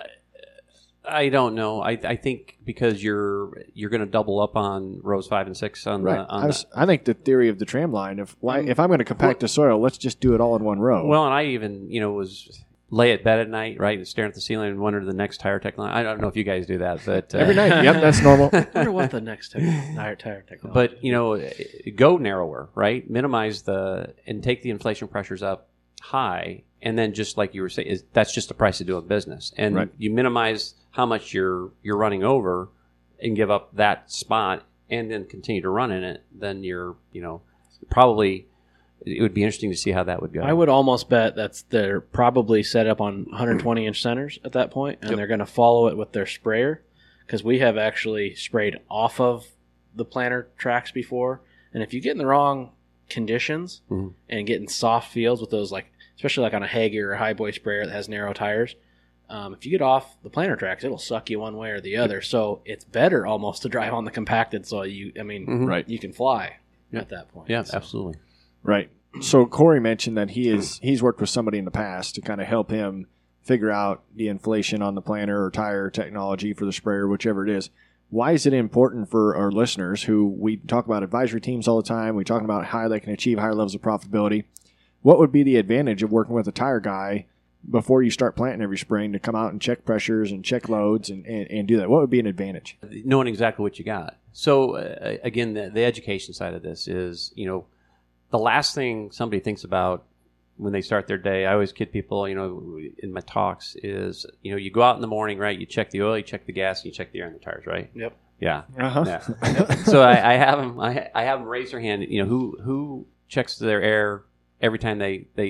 I don't know. I I think because you're you're going to double up on rows five and six on Right. the on I, was, I think the theory of the tram line, if why, Um, if I'm going to compact the soil, let's just do it all in one row. Well, and I even, you know, was lay at bed at night, right, and staring at the ceiling and wonder the next tire tech line. I don't know if you guys do that, but uh, every night. Yep, that's normal. I wonder what the next tire, tire, tire technology. But you know, go narrower, right? Minimize the and take the inflation pressures up high, and then just like you were saying, is that's just the price of doing business, and Right. you minimize how much you're you're running over, and give up that spot, and then continue to run in it. Then you're, you know, probably. It would be interesting to see how that would go. I would almost bet that's they're probably set up on one hundred twenty inch centers at that point, and Yep. they're going to follow it with their sprayer because we have actually sprayed off of the planter tracks before, and if you get in the wrong conditions Mhm. and get in soft fields with those, like especially like on a Hagie or a High Boy sprayer that has narrow tires, um, if you get off the planter tracks, it'll suck you one way or the other. So it's better almost to drive on the compacted soil. You, I mean, Mhm. Right. you can fly Yeah. at that point. Yeah, So- absolutely. Right. So Corey mentioned that he is he's worked with somebody in the past to kind of help him figure out the inflation on the planter or tire technology for the sprayer, whichever it is. Why is it important for our listeners who we talk about advisory teams all the time? We talk about how they can achieve higher levels of profitability. What would be the advantage of working with a tire guy before you start planting every spring to come out and check pressures and check loads and, and, and do that? What would be an advantage? Knowing exactly what you got. So uh, again, the, the education side of this is, you know, the last thing somebody thinks about when they start their day, I always kid people, you know, in my talks is, you know, you go out in the morning, right? You check the oil, you check the gas, and you check the air in the tires, right? Yep. Yeah. Uh-huh. Yeah. So I, I have them. I, I have them raise their hand. You know, who who checks their air every time they they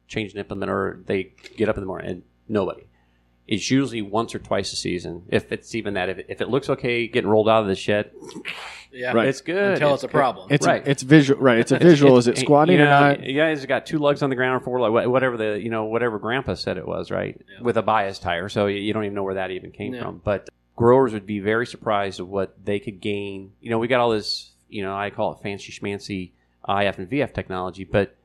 change an implement or they get up in the morning, and nobody. It's usually once or twice a season, if it's even that. If it, if it looks okay getting rolled out of the shed, Yeah, Right. it's good. Until it's, a good. problem. It's Right. A, it's visual, right? It's a visual. Is it squatting you know, or not? Yeah, it's got two lugs on the ground or four, like whatever the you know whatever Grandpa said it was, right? Yeah. With a bias tire, so you don't even know where that even came Yeah. from. But growers would be very surprised of what they could gain. You know, we got all this, you know, I call it fancy schmancy I F and V F technology, but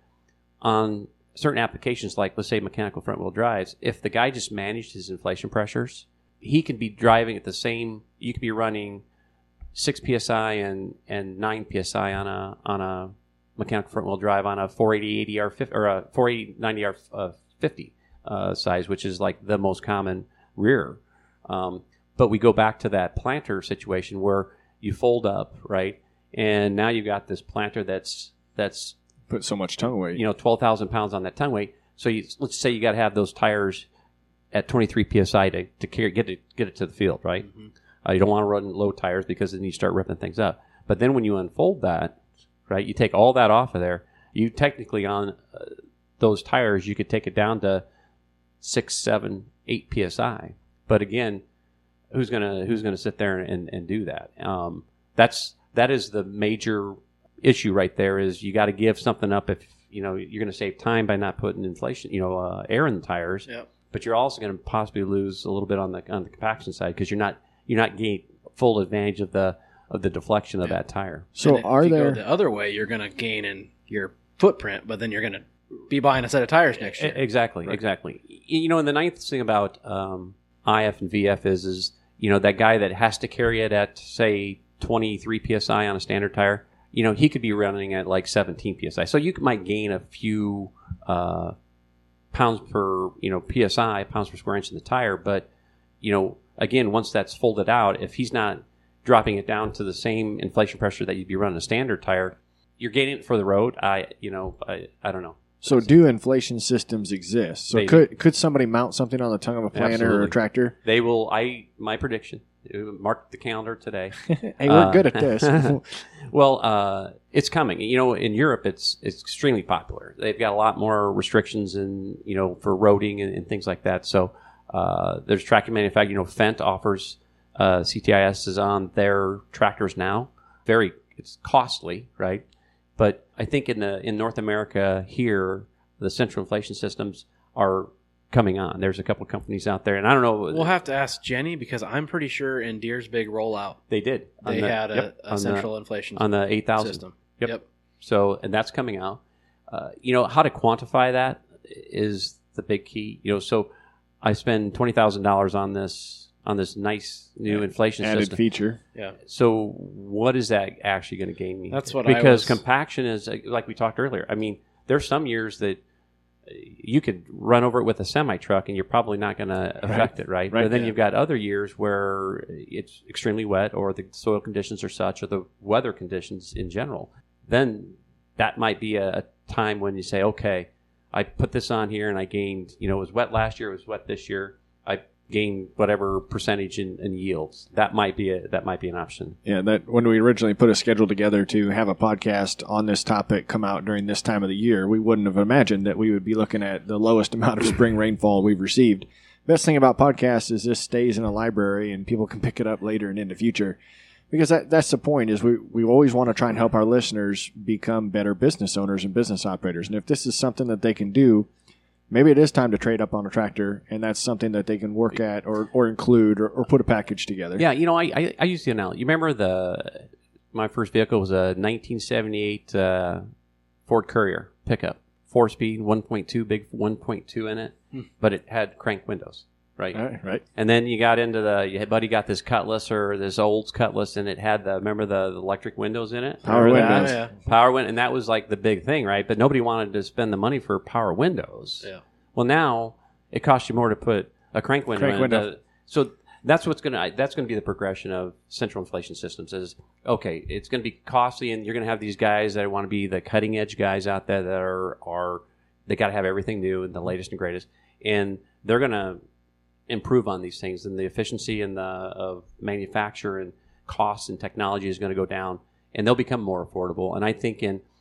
on certain applications, like let's say mechanical front wheel drives, if the guy just managed his inflation pressures, he can be driving at the same. You could be running six P S I and, and nine P S I on a on a mechanical front wheel drive on a four eighty eighty R fifty or a four eighty ninety R uh, fifty uh, size, which is like the most common rear. Um, but we go back to that planter situation where you fold up, right, and now you've got this planter that's that's Put so much tongue weight. you know twelve thousand pounds on that tongue weight. So you, let's say you got to have those tires at twenty-three P S I to, to carry, get it get it to the field, right? Mm-hmm. Uh, you don't want to run low tires because then you start ripping things up. But then when you unfold that, right, you take all that off of there. You technically on uh, those tires, you could take it down to six, seven, eight P S I. But again, who's gonna who's gonna sit there and, and do that? Um, that's that is the major issue right there. Is you got to give something up if you know you're going to save time by not putting inflation, you know, uh, air in the tires. Yep. But you're also going to possibly lose a little bit on the on the compaction side because you're not you're not getting full advantage of the of the deflection of that tire. So And if are you there? go the other way, you're going to gain in your footprint, but then you're going to be buying a set of tires next year. E- Exactly, exactly. Y- You know, and the ninth thing about um, I F and V F is, is you know, that guy that has to carry it at say twenty-three P S I on a standard tire, you know, he could be running at like seventeen P S I. So you might gain a few uh, pounds per, you know, P S I, pounds per square inch in the tire, but you know, again, once that's folded out, if he's not dropping it down to the same inflation pressure that you'd be running a standard tire, you're gaining it for the road. I, you know, I, I don't know. So do inflation systems exist? So They do. could could somebody mount something on the tongue of a planter or Absolutely. a tractor? They will. I my prediction. uh, Mark the calendar today. Hey, we're Uh, good at this. Well, uh, it's coming. You know, in Europe, it's it's extremely popular. They've got a lot more restrictions and you know for roading and, and things like that. So uh, there's tractor manufacturing. You know, Fendt offers uh, C T I Ss on their tractors now. Very, it's costly, right? But I think in the in North America here, the central inflation systems are coming on. There's a couple of companies out there, and I don't know. We'll have to ask Jenny because I'm pretty sure in Deere's big rollout, They did. On they the- had a, yep, a on the- central inflation on the eight thousand system. Yep. Yep. So, and that's coming out. Uh, you know, how to quantify that is the big key. You know, so I spend twenty thousand dollars on this on this nice new inflation Added system. feature. Yeah. So, what is that actually going to gain me? That's what I because was- compaction is uh, like we talked earlier. I mean, there's some years that uh, you could run over it with a semi truck and you're probably not going to affect it, right? Right, But then yeah. you've got other years where it's extremely wet, or the soil conditions are such, or the weather conditions in general. Then that might be a, a time when you say, okay, I put this on here and I gained, you know, it was wet last year, it was wet this year. I gained whatever percentage in, in yields. That might be a that might be an option. Yeah, that when we originally put a schedule together to have a podcast on this topic come out during this time of the year, we wouldn't have imagined that we would be looking at the lowest amount of spring rainfall we've received. Best thing about podcasts is this stays in a library and people can pick it up later and in the future. Because that, that's the point, is we, we always want to try and help our listeners become better business owners and business operators. And if this is something that they can do, maybe it is time to trade up on a tractor, and that's something that they can work at or, or include or, or put a package together. Yeah, you know, I I, I use the analogy. You remember the my first vehicle was a nineteen seventy-eight uh, Ford Courier pickup, four speed, one point two, big one point two in it, but it had crank windows, right? All right, right. And then you got into the, your buddy got this Cutlass or this Olds Cutlass, and it had the, remember the, the electric windows in it? Power Remember that? windows. Yeah. Power window, and that was like the big thing, right? But nobody wanted to spend the money for power windows. Yeah. Well, now it costs you more to put a crank window Crank in. window. The- so that's what's going to that's going to be the progression of central inflation systems. Is okay, it's going to be costly, and you're going to have these guys that want to be the cutting edge guys out there that are are they got to have everything new and the latest and greatest, and they're going to improve on these things, and the efficiency and the of manufacture and costs and technology is going to go down, and they'll become more affordable. And I think in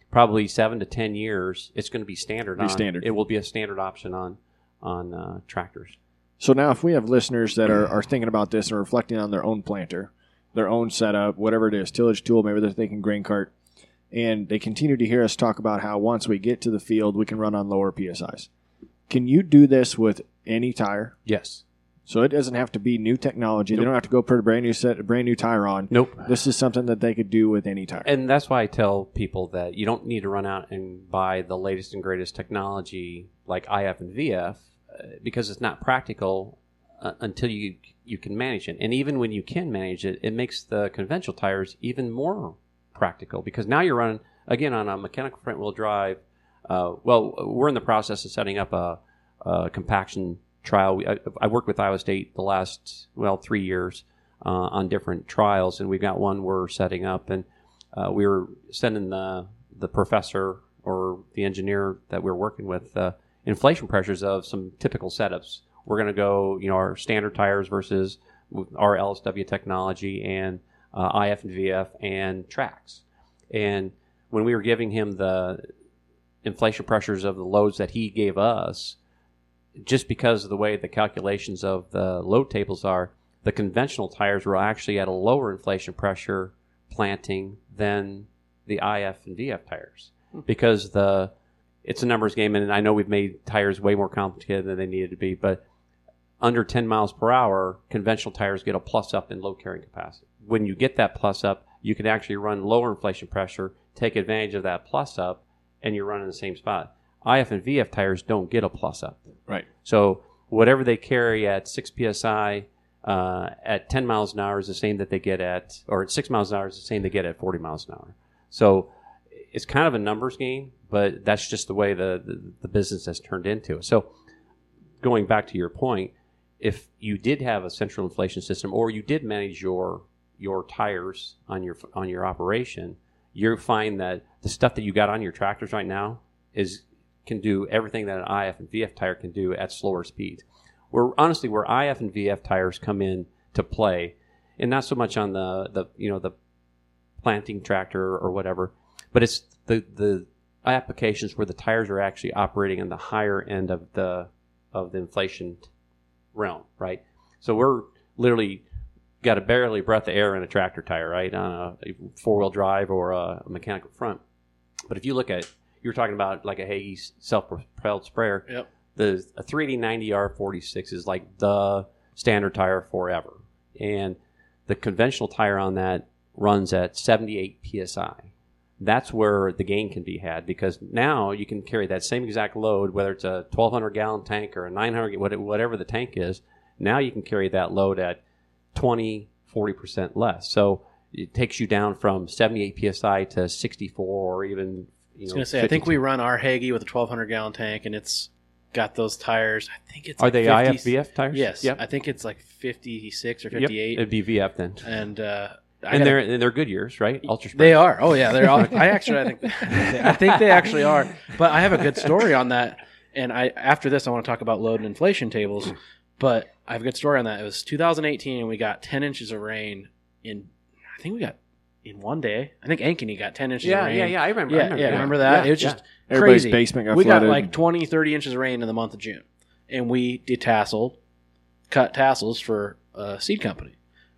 probably seven to ten years, it's going to be standard. Be on, standard. It will be a standard option on on uh, tractors. So now if we have listeners that are, are thinking about this and reflecting on their own planter, their own setup, whatever it is, tillage tool, maybe they're thinking grain cart, and they continue to hear us talk about how once we get to the field, we can run on lower P S Is. Can you do this with any tire? Yes. So it doesn't have to be new technology. Nope. They don't have to go put a brand new set, a brand new tire on. Nope. This is something that they could do with any tire. And that's why I tell people that you don't need to run out and buy the latest and greatest technology like I F and V F uh, because it's not practical uh, until you you can manage it. And even when you can manage it, it makes the conventional tires even more practical because now you're running, again, on a mechanical front-wheel drive. Uh, well, we're in the process of setting up a, a compaction trial. We, I, I worked with Iowa State the last, well, three years uh, on different trials, and we've got one we're setting up. And uh, we were sending the the professor or the engineer that we're working with uh, inflation pressures of some typical setups. We're going to go, you know, our standard tires versus our L S W technology and uh, I F and V F and tracks. And when we were giving him the inflation pressures of the loads that he gave us, just because of the way the calculations of the load tables are, the conventional tires were actually at a lower inflation pressure planting than the I F and V F tires because the it's a numbers game, and I know we've made tires way more complicated than they needed to be, but under ten miles per hour, conventional tires get a plus up in load carrying capacity. When you get that plus up, you can actually run lower inflation pressure, take advantage of that plus up, and you're running the same spot. I F and V F tires don't get a plus up. Right. So whatever they carry at six P S I uh, at ten miles an hour is the same that they get at, or at six miles an hour is the same they get at forty miles an hour. So it's kind of a numbers game, but that's just the way the, the, the business has turned into. So going back to your point, if you did have a central inflation system or you did manage your your tires on your on your operation, you'll find that the stuff that you got on your tractors right now is can do everything that an I F and V F tire can do at slower speeds. Where honestly, where I F and V F tires come in to play, and not so much on the, the you know the planting tractor or whatever, but it's the the applications where the tires are actually operating on the higher end of the of the inflation realm, right? So we're literally got a barely breath of air in a tractor tire, right, on a four-wheel drive or a mechanical front. But if you look at, you were talking about like a Hagie self-propelled sprayer. Yep. The a three eighty ninety R forty-six is like the standard tire forever, and the conventional tire on that runs at seventy-eight P S I. That's where the gain can be had because now you can carry that same exact load, whether it's a twelve hundred gallon tank or a nine hundred, whatever the tank is. Now you can carry that load at twenty, forty percent less. So it takes you down from seventy-eight P S I to sixty-four or even, you know, I was going to say, I think we run our Hagie with a twelve hundred gallon tank, and it's got those tires. I think it's Are like they fifty, I F V F tires? Yes. Yep. I think it's like fifty-six or Yep. fifty-eight. It'd be V F then. And uh, I And gotta- they're and they're good years, right? Ultra They Springs. are. Oh yeah, they're all. I actually, I think, I think they actually are. But I have a good story on that. And I after this, I want to talk about load and inflation tables. But I have a good story on that. It was two thousand eighteen, and we got ten inches of rain in. I think we got in one day. I think Ankeny got ten inches Yeah, of rain. yeah, yeah. I remember. Yeah, I remember yeah. that. Remember that? Yeah, it was yeah. just Everybody's crazy. basement got we flooded. got like twenty, thirty inches of rain in the month of June, and we detasseled, cut tassels for a seed company.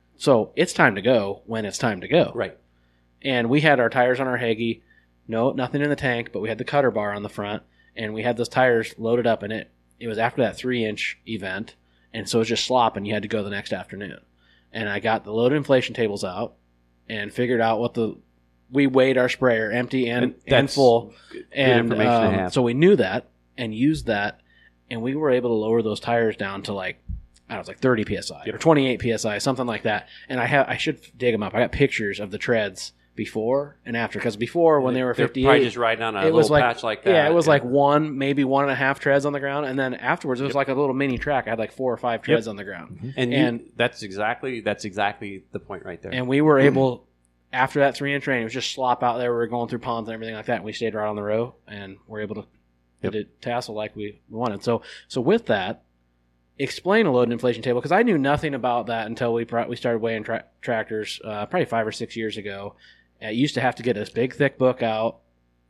So it's time to go when it's time to go. Right. And we had our tires on our Hagie. No, nothing in the tank, but we had the cutter bar on the front, and we had those tires loaded up in it. It was after that three-inch event, and so it was just slop, and you had to go the next afternoon. And I got the load inflation tables out and figured out what the we weighed our sprayer empty and, and That's full, good and information to um, have. so we knew that and used that, and we were able to lower those tires down to like I don't know, it was like thirty P S I or twenty-eight P S I, something like that. And I have I should dig them up. I got pictures of the treads before and after, because before when they were They're fifty-eight, probably just riding on a it little was like patch like that. yeah, it was like one, maybe one and a half treads on the ground, and then afterwards it was like a little mini track. I had like four or five treads on the ground, and, and- you, that's exactly that's exactly the point right there. and we were able. After that three inch rain, it was just slop out there. We were going through ponds and everything like that, and we stayed right on the row, and we're able to Yep. get it tassel like we wanted. So, so with that, explain a load and inflation table, because I knew nothing about that until we pro- we started weighing tra- tractors uh, probably five or six years ago. I used to have to get this big thick book out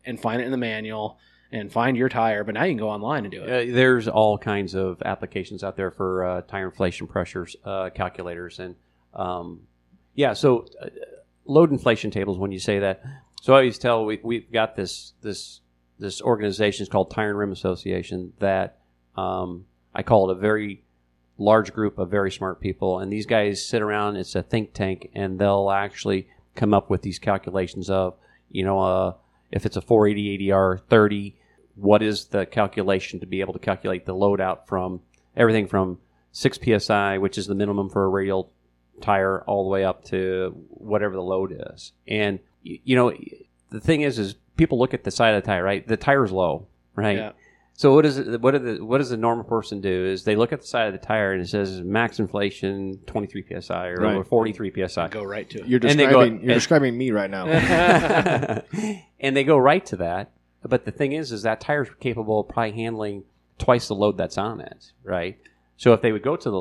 and find it in the manual and find your tire, but now you can go online and do it. Uh, there's all kinds of applications out there for uh, tire inflation pressures uh, calculators, and um, yeah. So uh, load inflation tables. When you say that, so I always tell we we've got this this this organization is called Tire and Rim Association that um, I call it a very large group of very smart people, and these guys sit around. It's a think tank, and they'll actually come up with these calculations of, you know, uh, if it's a four eighty A D R thirty, what is the calculation to be able to calculate the load out from everything from six P S I, which is the minimum for a radial tire, all the way up to whatever the load is. And, you know, the thing is, is people look at the side of the tire, right? The tire's low, right? Yeah. So what is it, what, the, what does the normal person do is they look at the side of the tire and it says max inflation twenty-three P S I or, Right. or forty-three P S I. Go right to it. You're And they describing go- you're and- describing me right now. And they go right to that. But the thing is, is that tire's capable of probably handling twice the load that's on it, right? So if they would go to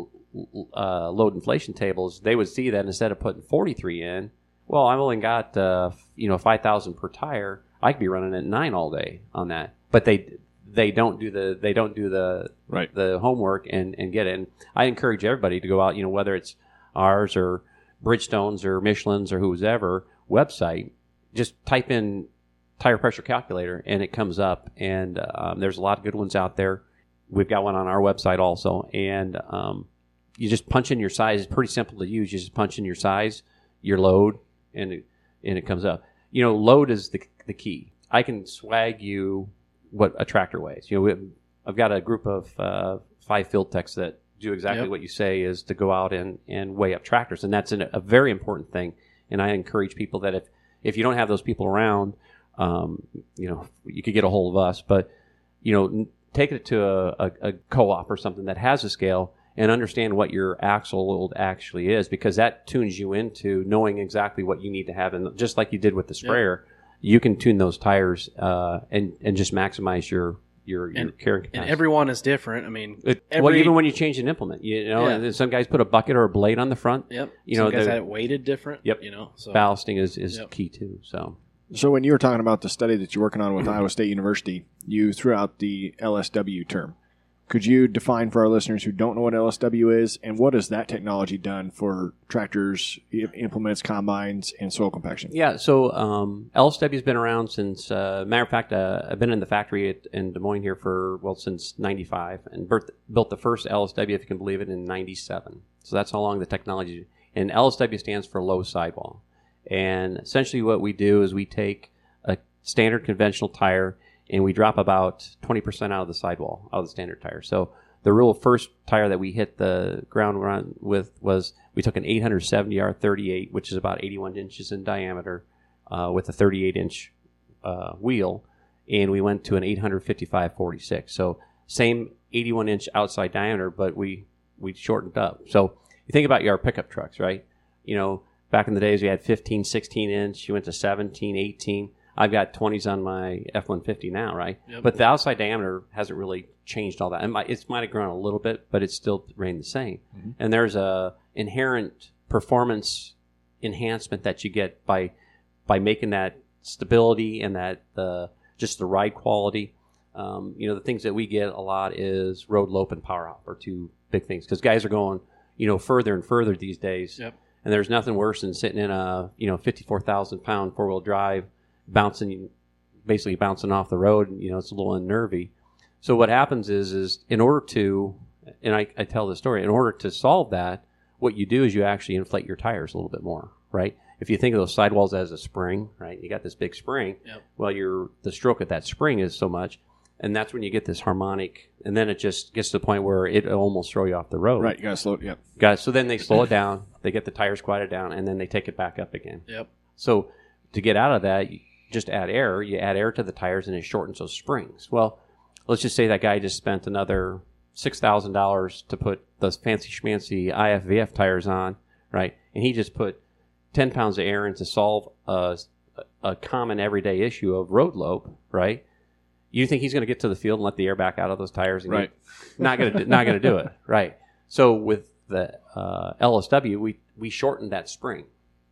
the uh, load inflation tables, they would see that instead of putting forty-three in, well, I've only got uh, you know five thousand per tire. I could be running at nine all day on that. But they they don't do the they don't do the Right. the homework and, and get it. And I encourage everybody to go out, you know, whether it's ours or Bridgestone's or Michelin's or whoever website, just type in tire pressure calculator and it comes up. And um, there's a lot of good ones out there. We've got one on our website also. And um, you just punch in your size. It's pretty simple to use. You just punch in your size, your load, and it, and it comes up. You know, load is the the key. I can swag you what a tractor weighs. You know, we, I've got a group of uh, five field techs that do exactly Yep. what you say, is to go out and, and weigh up tractors. And that's an, a very important thing. And I encourage people that if, if you don't have those people around, um, you know, you could get a hold of us, but, you know, n- take it to a, a, a co-op or something that has a scale and understand what your axle load actually is, because that tunes you into knowing exactly what you need to have. And just like you did with the sprayer, you can tune those tires uh, and, and just maximize your, your, your And- carrying And capacity. everyone is different. I mean, It, every, well, even when you change an implement, you know, Yeah. and some guys put a bucket or a blade on the front. Yep. You Some know, guys the- had it weighted different. Yep. You know, so Ballasting is, is Yep. key too. So So when you were talking about the study that you're working on with Iowa State University, you threw out the L S W term. Could you define for our listeners who don't know what L S W is, and what has that technology done for tractors, i- implements, combines, and soil compaction? yeah, so um, L S W's been around since. Uh, matter of fact, uh, I've been in the factory at, in Des Moines here for well since ninety-five, and built, built the first L S W, if you can believe it, in ninety-seven. So that's how long the technology. And L S W stands for low sidewall. And essentially, what we do is we take a standard conventional tire and we drop about twenty percent out of the sidewall, out of the standard tire. So the real first tire that we hit the ground run with was we took an eight seventy R thirty-eight, which is about eighty-one inches in diameter, uh, with a thirty-eight inch uh, wheel, and we went to an eight fifty-five forty-six. So same eighty-one inch outside diameter, but we we shortened up. So you think about your pickup trucks, right? You know, back in the days we had fifteen, sixteen inch. You went to seventeen, eighteen. I've got twenties on my F one fifty now, right? Yep. But the outside diameter hasn't really changed all that. It might, it might have grown a little bit, but it's still remained the same. Mm-hmm. And there's a inherent performance enhancement that you get by by making that stability and that the just the ride quality. Um, you know, the things that we get a lot is road lope and power hop are two big things, because guys are going, you know, further and further these days. Yep. And there's nothing worse than sitting in a, you know, fifty-four thousand pound four wheel drive, bouncing, basically bouncing off the road. And, you know, it's a little unnervy. So what happens is, is in order to, and I, I tell the story, in order to solve that, what you do is you actually inflate your tires a little bit more, right? If you think of those sidewalls as a spring, right? You got this big spring. Yep. Well, your the stroke of that spring is so much, and that's when you get this harmonic, and then it just gets to the point where it almost throw you off the road. Right, you got to slow it. Yep. Got it. So then they slow it down, they get the tires quieted down, and then they take it back up again. Yep. So to get out of that, you just add air. You add air to the tires, and it shortens those springs. Well, let's just say that guy just spent another six thousand dollars to put those fancy schmancy I F V F tires on, right? And he just put ten pounds of air in to solve a, a common everyday issue of road lope, right? You think he's going to get to the field and let the air back out of those tires? And Right. get- not going to not going to do it, right? So with the uh, L S W, we we shortened that spring.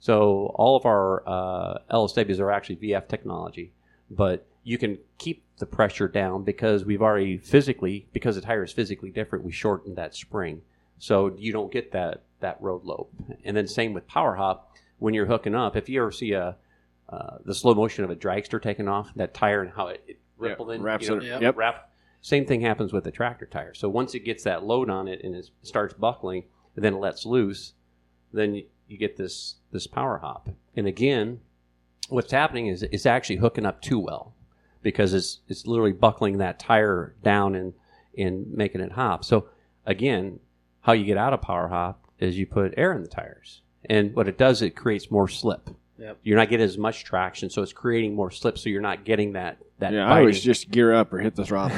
So all of our uh, L S Ws are actually V F technology, but you can keep the pressure down because we've already physically, because the tire is physically different, we shortened that spring. So you don't get that, that road lope. And then same with Power Hop, when you're hooking up, if you ever see a uh, the slow motion of a dragster taking off, that tire and how it, it rippled Yeah, in, wraps you know, it- Yep. yep. wrap. Same thing happens with the tractor tire. So once it gets that load on it and it starts buckling, and then it lets loose, then you, you get this this power hop. And again, what's happening is it's actually hooking up too well because it's it's literally buckling that tire down and and making it hop. So again, how you get out of power hop is you put air in the tires, and what it does, it creates more slip. Yep. You're not getting as much traction, so it's creating more slip. So you're not getting that that. Yeah, I biting. always just gear up or hit the throttle.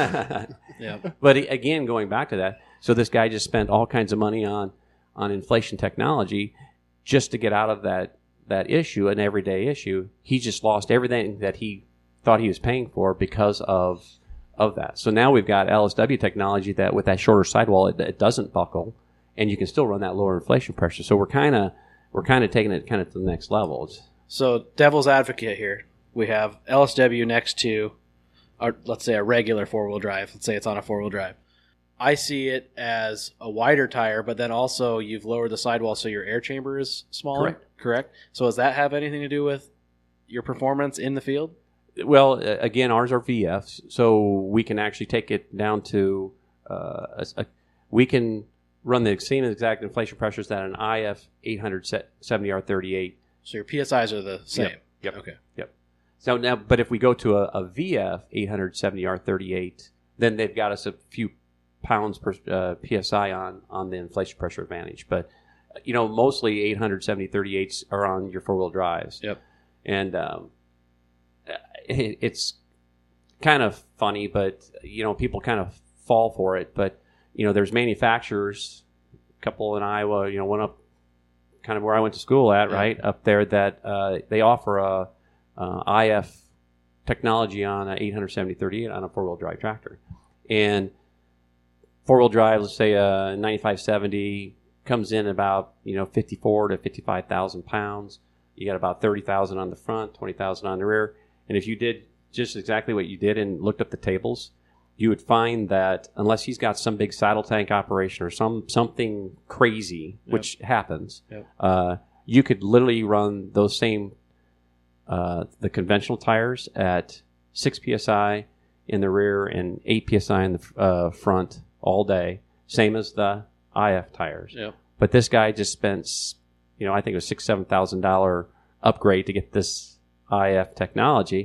Yeah. But again, going back to that, so this guy just spent all kinds of money on on inflation technology just to get out of that that issue, an everyday issue. He just lost everything that he thought he was paying for because of of that. So now we've got L S W technology that with that shorter sidewall, it, it doesn't buckle, and you can still run that lower inflation pressure. So we're kind of we're kind of taking it kind of to the next level. It's, So, devil's advocate here. We have L S W next to, our, let's say, a regular four-wheel drive. Let's say it's on a four-wheel drive. I see it as a wider tire, but then also you've lowered the sidewall so your air chamber is smaller. Correct. Correct. So, does that have anything to do with your performance in the field? Well, uh, again, ours are V Fs, so we can actually take it down to uh, a, a, we can run the same exact inflation pressures that an I F eight seventy R thirty-eight. So, your P S Is are the same. Yep. Yep. Okay. Yep. So now, but if we go to a, a V F eight seventy R thirty-eight, then they've got us a few pounds per uh, P S I on on the inflation pressure advantage. But you know, mostly eight seventy thirty-eights are on your four wheel drives. Yep. And um, it, it's kind of funny, but you know, people kind of fall for it. But you know, there's manufacturers, a couple in Iowa, you know, one up kind of where I went to school at, Yeah. right up there, that uh, they offer a, a I F technology on an eight seventy thirty-eight on a four wheel drive tractor, and four wheel drive, let's say a ninety-five seventy comes in about you know fifty-four to fifty-five thousand pounds. You got about thirty thousand on the front, twenty thousand on the rear. And if you did just exactly what you did and looked up the tables, you would find that unless he's got some big saddle tank operation or some something crazy, Yep. which happens, Yep. uh, you could literally run those same uh, the conventional tires at six P S I in the rear and eight P S I in the uh, front all day, same as the I F tires. Yep. But this guy just spent, you know, I think it was six, seven thousand dollar upgrade to get this I F technology,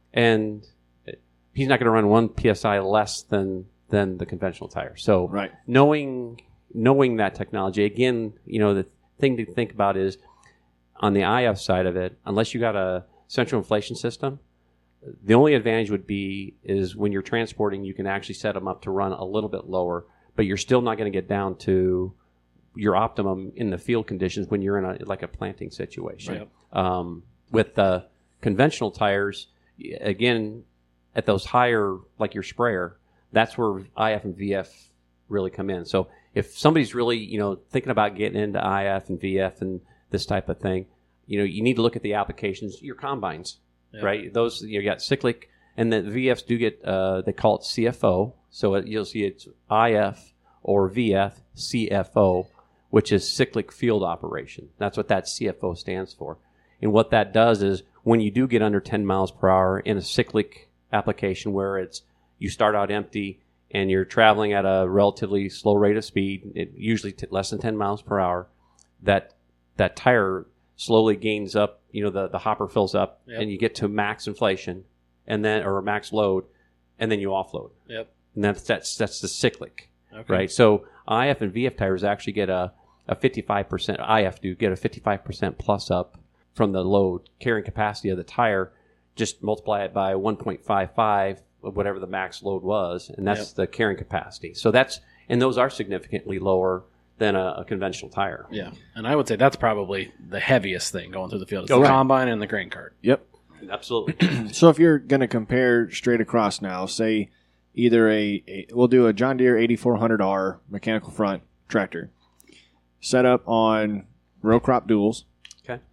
and he's not going to run one P S I less than than the conventional tire. So, Right. knowing knowing that technology, again, you know, the thing to think about is on the I F side of it, unless you got a central inflation system, the only advantage would be is when you're transporting, you can actually set them up to run a little bit lower, but you're still not going to get down to your optimum in the field conditions when you're in a like a planting situation. Yep. Um, with the conventional tires, again, at those higher, like your sprayer, that's where I F and V F really come in. So if somebody's really, you know, thinking about getting into I F and V F and this type of thing, you know, you need to look at the applications, your combines, Yeah. right? Those, you got cyclic, and the V Fs do get, uh, they call it C F O. So it, you'll see it's I F or V F, C F O, which is cyclic field operation. That's what that C F O stands for. And what that does is when you do get under ten miles per hour in a cyclic application where it's you start out empty and you're traveling at a relatively slow rate of speed, it usually t- less than ten miles per hour, that that tire slowly gains up, you know, the, the hopper fills up Yep. and you get to max inflation and then or max load and then you offload. Yep. And that's that's that's the cyclic. Okay. Right. So I F and V F tires actually get a, a fifty-five percent, I F do get a fifty-five percent plus up from the load carrying capacity of the tire. Just multiply it by one point five five of whatever the max load was, and that's Yep. the carrying capacity. So that's, and those are significantly lower than a, a conventional tire. Yeah. And I would say that's probably the heaviest thing going through the field. It's Oh, the right. combine and the grain cart. Yep. Absolutely. So if you're going to compare straight across now, say either a, a we'll do a John Deere eighty-four hundred R mechanical front tractor set up on row crop duals. Okay.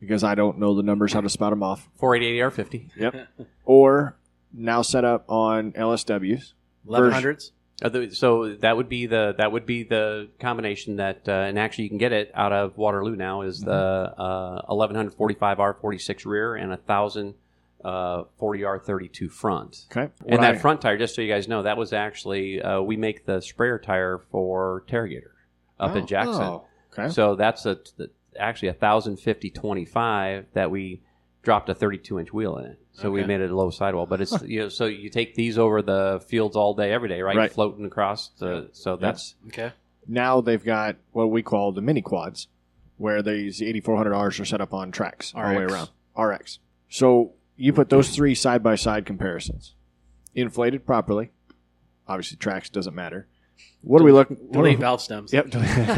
because I don't know the numbers, how to spout them off. four eighty-eight A R fifty. Yep. Or now set up on L S Ws. eleven hundreds. Uh, the- So that would be the that would be the combination that, uh, and actually you can get it out of Waterloo now is the uh, eleven forty-five R forty-six rear and a thousand forty R thirty-two front. Okay. What And that I- front tire, just so you guys know, that was actually uh, we make the sprayer tire for Targator up in Oh, Jackson. oh, okay. So that's a the, actually a thousand fifty twenty-five that we dropped a thirty-two inch wheel in it. So we Okay. made it a low sidewall, but it's you know so you take these over the fields all day every day, right? Right. Floating across. The, so that's Okay. Now they've got what we call the mini quads, where these eighty-four hundred Rs are set up on tracks all the way R X. around. R X. So you put those three side by side comparisons, inflated properly. Obviously, tracks doesn't matter. What are we looking? what Delete are- valve stems. Yep.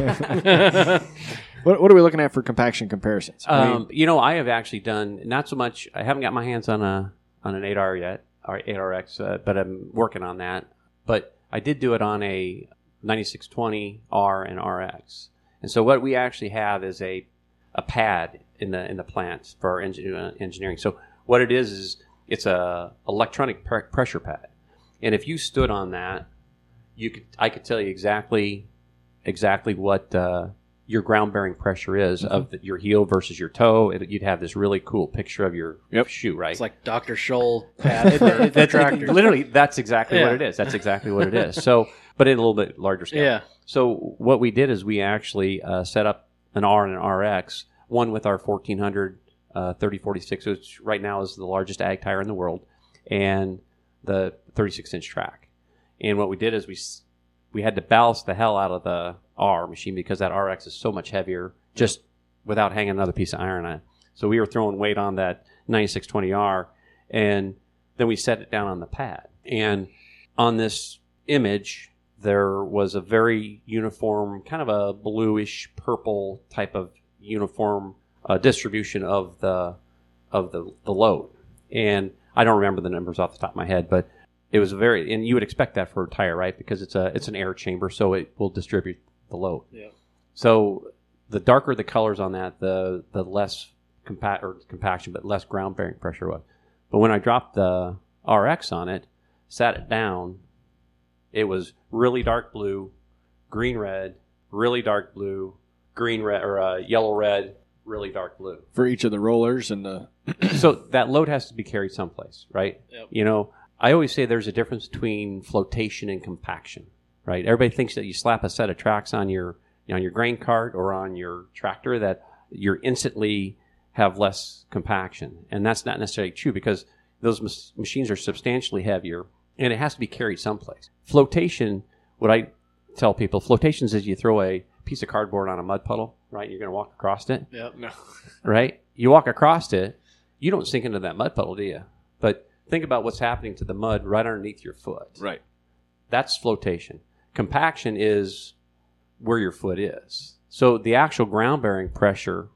what, what are we looking at for compaction comparisons? I mean, um, you know I have actually done not so much. I haven't got my hands on a on an eight R yet or eight R X, uh, but I'm working on that. But I did do it on a ninety-six twenty R and R X. And so what we actually have is a a pad in the in the plant for our engi- uh, engineering. So what it is is it's a electronic pre- pressure pad, and if you stood on that, you could I could tell you exactly exactly what uh, your ground bearing pressure is Mm-hmm. of the, your heel versus your toe. It, you'd have this really cool picture of your Yep. shoe, right? It's like Doctor Scholl pad for, for That- tractors. literally, that's exactly Yeah. what it is. That's exactly what it is. So, but in a little bit larger scale. Yeah. So what we did is we actually uh, set up an R and an R X, one with our fourteen hundred uh, thirty forty-six, which right now is the largest ag tire in the world, and the thirty-six inch track. And what we did is we s- we had to ballast the hell out of the R machine because that R X is so much heavier just without hanging another piece of iron on it. So we were throwing weight on that ninety-six twenty R, and then we set it down on the pad. And on this image, there was a very uniform, kind of a bluish purple type of uniform uh, distribution of the of the, the load. And I don't remember the numbers off the top of my head, but it was very, and you would expect that for a tire, right? Because it's a it's an air chamber, so it will distribute the load. Yeah. So the darker the colors on that, the the less compact or compaction, but less ground bearing pressure was. But when I dropped the R X on it, sat it down, it was really dark blue, green red, really dark blue, green red or uh, yellow red, really dark blue. for each of the rollers and the So that load has to be carried someplace, right? Yep. You know, I always say there's a difference between flotation and compaction, right? Everybody thinks that you slap a set of tracks on your you know, on your grain cart or on your tractor that you're instantly have less compaction, and that's not necessarily true because those mas- machines are substantially heavier, and it has to be carried someplace. Flotation, what I tell people, flotation is you throw a piece of cardboard on a mud puddle, right? You're going to walk across it, Yep. right? You walk across it, you don't sink into that mud puddle, do you? But think about what's happening to the mud right underneath your foot. right. That's flotation. Compaction is where your foot is. So the actual ground bearing pressure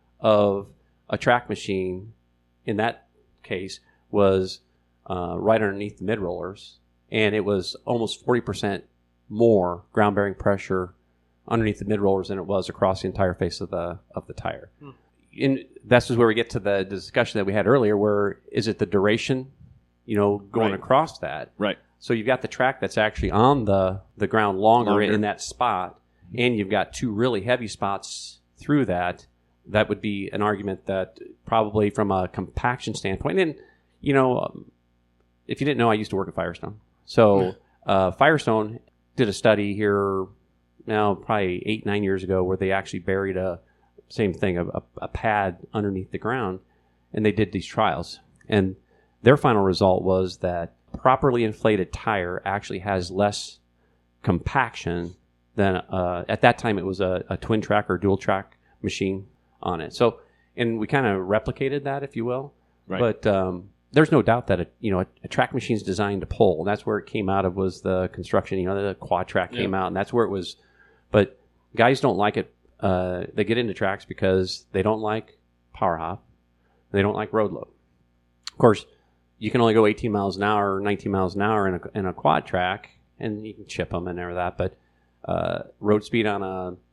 of a track machine in that case was uh, right underneath the mid rollers, and it was almost forty percent more ground bearing pressure underneath the mid rollers than it was across the entire face of the of the tire. Hmm. And that's where we get to the discussion that we had earlier, where is it the duration, you know, going Right. across that? Right. So you've got the track that's actually on the, the ground longer, Longer. in that spot, and you've got two really heavy spots through that. That would be an argument that probably from a compaction standpoint, and, you know, um, if you didn't know, I used to work at Firestone. So uh, Firestone did a study here now probably eight, nine years ago where they actually buried a, same thing, a, a, a pad underneath the ground, and they did these trials. And their final result was that properly inflated tire actually has less compaction than, uh, at that time it was a, a twin track or dual track machine on it. So, and we kind of replicated that, if you will. Right. But um, there's no doubt that, a, you know, a, a track machine is designed to pull. And that's where it came out of was the construction, you know, the quad track came Yeah. out, and that's where it was. But guys don't like it. Uh, they get into tracks because they don't like power hop. They don't like road load. Of course, you can only go eighteen miles an hour or nineteen miles an hour in a, in a quad track, and you can chip them and everything that. But uh, road speed on a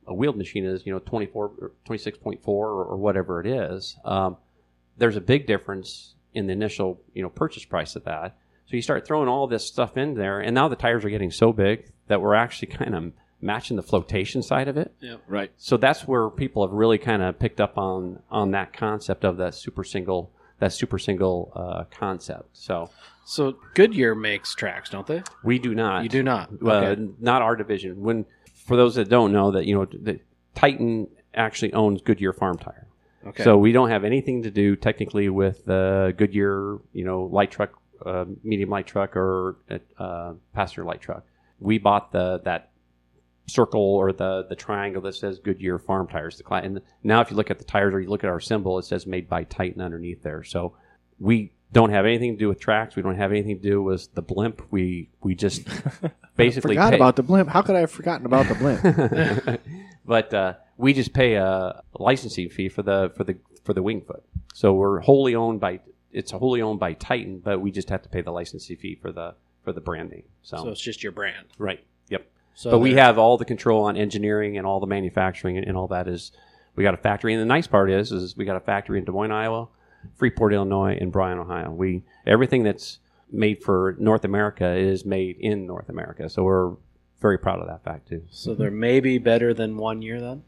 a wheeled machine is, you know, twenty-four, twenty-six point four or, or whatever it is. Um, there's a big difference in the initial, you know, purchase price of that. So you start throwing all this stuff in there, and now the tires are getting so big that we're actually kind of matching the flotation side of it. Yeah. Right. So that's where people have really kind of picked up on on that concept of that super single that super single uh, concept. So So Goodyear makes tracks, don't they? we do not. You do not. Uh, Okay. Not our division. When for those that don't know, that you know, the, Titan actually owns Goodyear Farm Tire. Okay. So we don't have anything to do technically with uh, Goodyear, you know, light truck, uh, medium light truck, or uh, passenger light truck. We bought the that circle or the the triangle that says Goodyear Farm Tires. The cli- and now, if you look at the tires or you look at our symbol, it says made by Titan underneath there. So we don't have anything to do with tracks. We don't have anything to do with the blimp. We we just basically Forgot pay, about the blimp. How could I have forgotten about the blimp? but uh, we just pay a licensing fee for the for the for the Wingfoot. So we're wholly owned by it's wholly owned by Titan, but we just have to pay the licensing fee for the for the branding. So, So it's just your brand. right, yep. So but we there- have all the control on engineering and all the manufacturing and, and all that is we got a factory. And the nice part is is we got a factory in Des Moines, Iowa, Freeport, Illinois, and Bryan, Ohio. We everything that's made for North America is made in North America. So we're very proud of that fact too. So they're maybe better than one year then?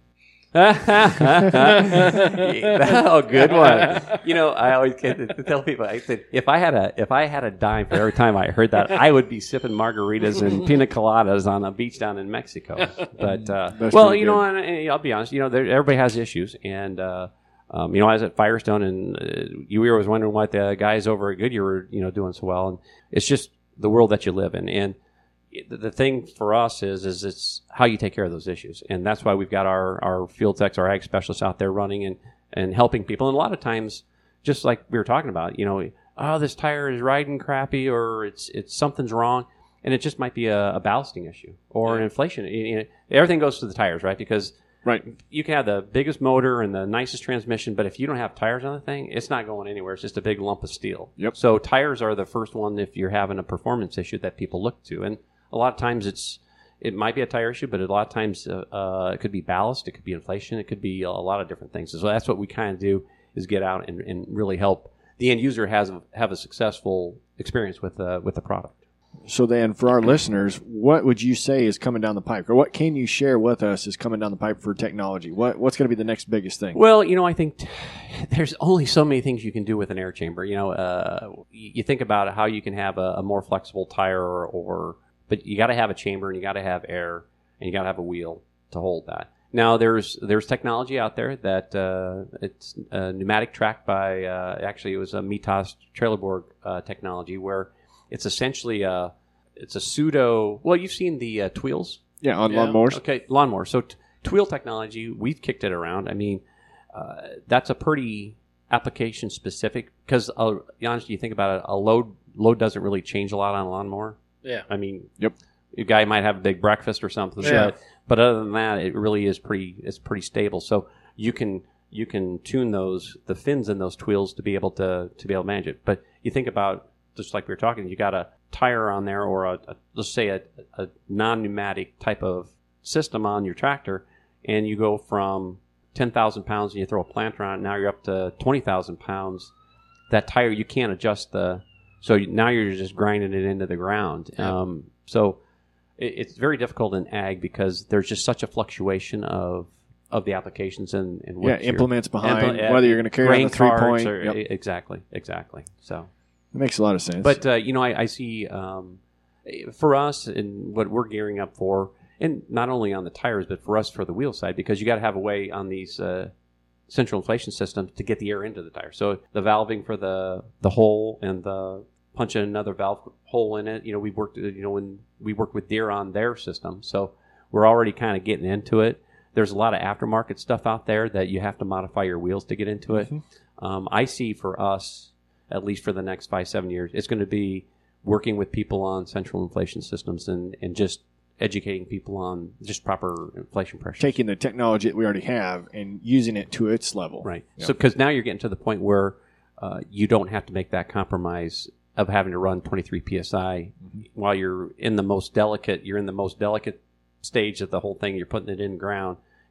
Oh, good one. You know, I always get to tell people. I said, if I had a if I had a dime for every time I heard that, I would be sipping margaritas and pina coladas on a beach down in Mexico. But uh, That's well, pretty you know, good. and, and I'll be honest. You know, there, everybody has issues, and uh, um, you know, I was at Firestone, and uh, you were always wondering what the guys over at Goodyear were, you know, doing so well, and it's just the world that you live in, and the the thing for us is is it's how you take care of those issues, and that's why we've got our, our field techs, our ag specialists out there running and, and helping people. And a lot of times, just like we were talking about, you know, oh, this tire is riding crappy, or it's it's something's wrong, and it just might be a, a ballasting issue or an inflation. You know, everything goes to the tires, right? Because Right. you can have the biggest motor and the nicest transmission, but if you don't have tires on the thing, it's not going anywhere. It's just a big lump of steel. Yep. So tires are the first one if you're having a performance issue that people look to, and a lot of times it's it might be a tire issue, but a lot of times uh, uh, it could be ballast, it could be inflation, it could be a lot of different things. So that's what we kind of do is get out and, and really help the end user has have a successful experience with uh, with the product. So then, for our listeners, what would you say is coming down the pipe, or what can you share with us is coming down the pipe for technology? What what's going to be the next biggest thing? Well, you know, I think t- there's only so many things you can do with an air chamber. You know, uh, you you think about how you can have a, a more flexible tire, or, or but you got to have a chamber and you got to have air and you got to have a wheel to hold that. Now, there's there's technology out there that uh, it's a pneumatic track by uh, actually it was a Mitas Trailerborg uh, technology where it's essentially a it's a pseudo. Well, you've seen the uh, Tweels. Yeah, on Yeah. lawnmowers. Okay, lawnmower. So t- Tweel technology, we've kicked it around. I mean, uh, that's a pretty application specific because, uh, honestly, you think about it, a load load doesn't really change a lot on a lawnmower. Yeah. I mean, Yep. a guy might have a big breakfast or something, Yeah. but, but other than that, it really is pretty. It's pretty stable. So you can you can tune those the fins in those Tweels to be able to to be able to manage it. But you think about just like we were talking, you got a tire on there, or a, a let's say a, a non-pneumatic type of system on your tractor, and you go from ten thousand pounds and you throw a planter on it, now you're up to twenty thousand pounds. That tire, you can't adjust the, so now you're just grinding it into the ground. Yeah. Um, so it, it's very difficult in ag because there's just such a fluctuation of of the applications and, and what Yeah, you're- implements behind Impl- whether you're going to carry on grain the three carts point. or- Yep. e- Exactly, exactly. So. It makes a lot of sense. But uh, you know, I, I see um, for us and what we're gearing up for, and not only on the tires, but for us for the wheel side, because you got to have a way on these uh, central inflation systems to get the air into the tire. So the valving for the the hole and the punching another valve hole in it. You know, we worked. You know, when we worked with Deere on their system, so we're already kind of getting into it. There's a lot of aftermarket stuff out there that you have to modify your wheels to get into it. Mm-hmm. Um, I see for us, at least for the next five, seven years, it's going to be working with people on central inflation systems and, and just educating people on just proper inflation pressure. taking the technology that we already have and using it to its level. Right. Yep. So, because now you're getting to the point where uh, you don't have to make that compromise of having to run twenty-three P S I Mm-hmm. while you're in the most delicate, you're in the most delicate stage of the whole thing. You're putting it in ground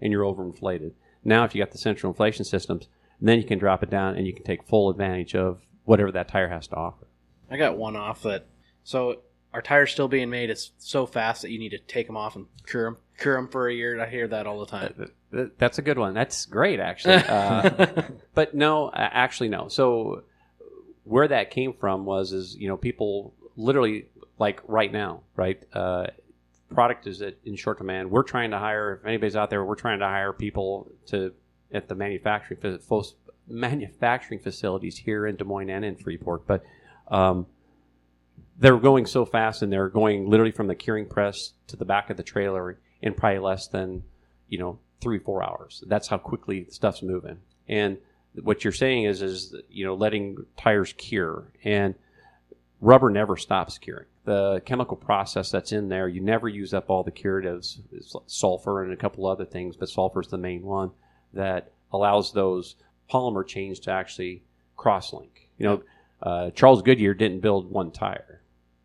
and you're overinflated. Now, if you got the central inflation systems, then you can drop it down and you can take full advantage of whatever that tire has to offer. I got one off that. So our tires still being made. It's so fast that you need to take them off and cure them, cure them for a year. I hear that all the time. Uh, That's a good one. That's great, actually. Uh, but no, actually, no. So where that came from was, is you know, people literally like right now, right? Uh, product is in short demand. We're trying to hire. If anybody's out there, we're trying to hire people to at the manufacturing manufacturing facilities here in Des Moines and in Freeport. But um, they're going so fast, and they're going literally from the curing press to the back of the trailer in probably less than, you know, three, four hours. That's how quickly stuff's moving. And what you're saying is, is, you know, letting tires cure, and rubber never stops curing. The chemical process that's in there, you never use up all the curatives. It's sulfur and a couple other things, but sulfur is the main one that allows those polymer chains to actually cross-link. You know, uh, Charles Goodyear didn't build one tire.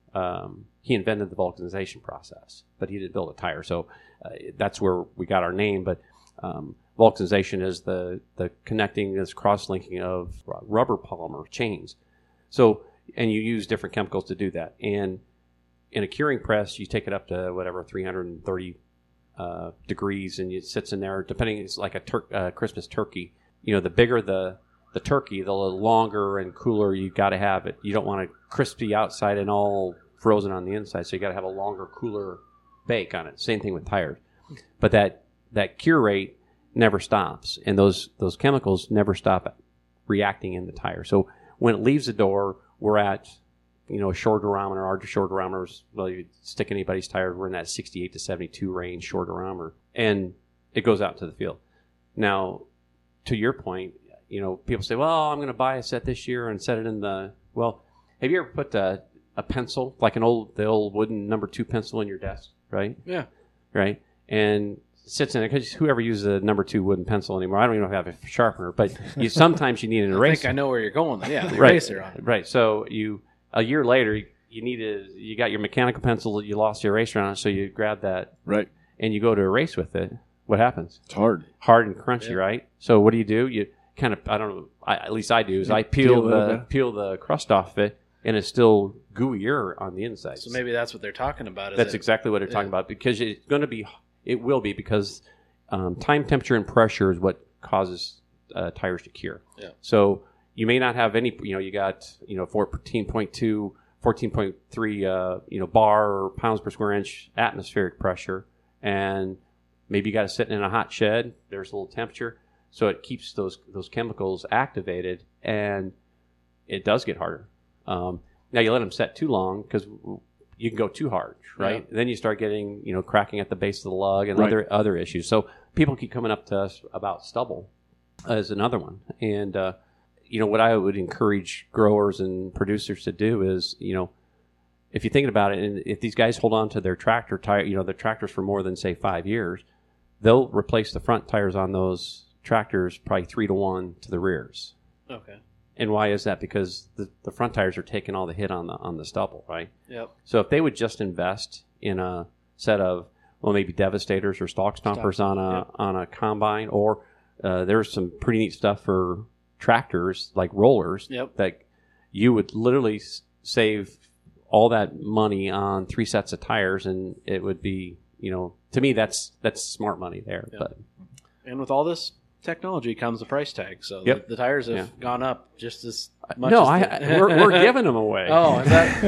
Um, he invented the vulcanization process, but he didn't build a tire. So uh, that's where we got our name. But um, vulcanization is the, the connecting, this cross-linking of rubber polymer chains. So, and you use different chemicals to do that. And in a curing press, you take it up to whatever, three hundred thirty uh, degrees, and it sits in there, depending, it's like a tur- uh, Christmas turkey. You know, the bigger the, the turkey, the longer and cooler you got to have it. You don't want it crispy outside and all frozen on the inside, so you got to have a longer, cooler bake on it. Same thing with tires. But that, that cure rate never stops, and those, those chemicals never stop reacting in the tire. So when it leaves the door, we're at, you know, short durometer, our short durometers, well, you stick anybody's tire, we're in that sixty-eight to seventy-two range short durometer, and it goes out to the field. Now, to your point, you know, people say, well, I'm going to buy a set this year and set it in the, well, have you ever put a, a pencil, like an old, the old wooden number two pencil in your desk, right? Yeah. Right? And it sits in it, because whoever uses a number two wooden pencil anymore, I don't even know if I have a sharpener, but you sometimes you need an eraser. I think I know where you're going. Yeah, the right. eraser on it. Right. So you, a year later, you need a, you got your mechanical pencil, you lost your eraser on it, so you grab that. Right. And you go to erase with it. What happens? It's hard. Hard and crunchy, Yeah. right? So what do you do? You kind of, I don't know, I, at least I do, is I peel, peel a little the bit. peel the crust off of it, and it's still gooier on the inside. So maybe that's what they're talking about. Is That's it, exactly what they're talking yeah. about, because it's going to be, it will be, because um, time, temperature, and pressure is what causes uh, tires to cure. Yeah. So you may not have any, you know, you got, you know, fourteen point two, fourteen point three, uh, you know, bar or pounds per square inch atmospheric pressure, and maybe you got to sit in a hot shed. There's a little temperature, so it keeps those those chemicals activated, and it does get harder. Um, now you let them set too long, because you can go too hard, right? Yeah. Then you start getting, you know, cracking at the base of the lug and Right. other other issues. So people keep coming up to us about stubble as another one, and uh, you know, what I would encourage growers and producers to do is, you know, if you're thinking about it, and if these guys hold on to their tractor tire, you know, their tractors for more than, say, five years, they'll replace the front tires on those tractors probably three to one to the rears. Okay. And why is that? Because the, the front tires are taking all the hit on the on the stubble, right? Yep. So if they would just invest in a set of, well, maybe Devastators or Stalk Stompers Stalk, on a yep. on a combine, or uh, there's some pretty neat stuff for tractors like rollers Yep. that you would literally s- save all that money on three sets of tires, and it would be, you know, to me that's that's smart money there. Yep. But And with all this technology comes a price tag. So Yep. the, the tires have Yeah. gone up just as much. no, as I, the- I we're, we're giving them away. Oh, is that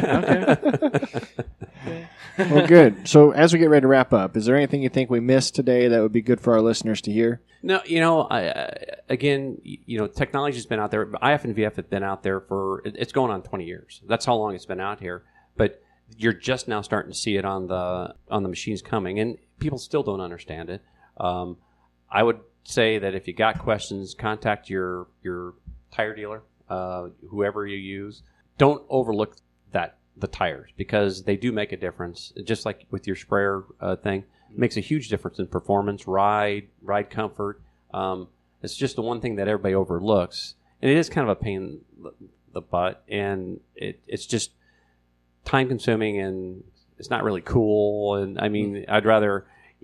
okay? Okay. Well, good. So as we get ready to wrap up, is there anything you think we missed today that would be good for our listeners to hear? No, you know, I, uh, again, y- you know, technology's been out there. I F and V F have been out there for, it- it's going on twenty years. That's how long it's been out here. But you're just now starting to see it on the on the machines coming, and people still don't understand it. Um, I would say that if you got questions, contact your your tire dealer, uh, whoever you use. Don't overlook that the tires, because they do make a difference. Just like with your sprayer uh, thing, it makes a huge difference in performance, ride, ride comfort. Um, it's just the one thing that everybody overlooks, and it is kind of a pain in the butt, and it, it's just time consuming, and it's not really cool. And I mean, I'd rather,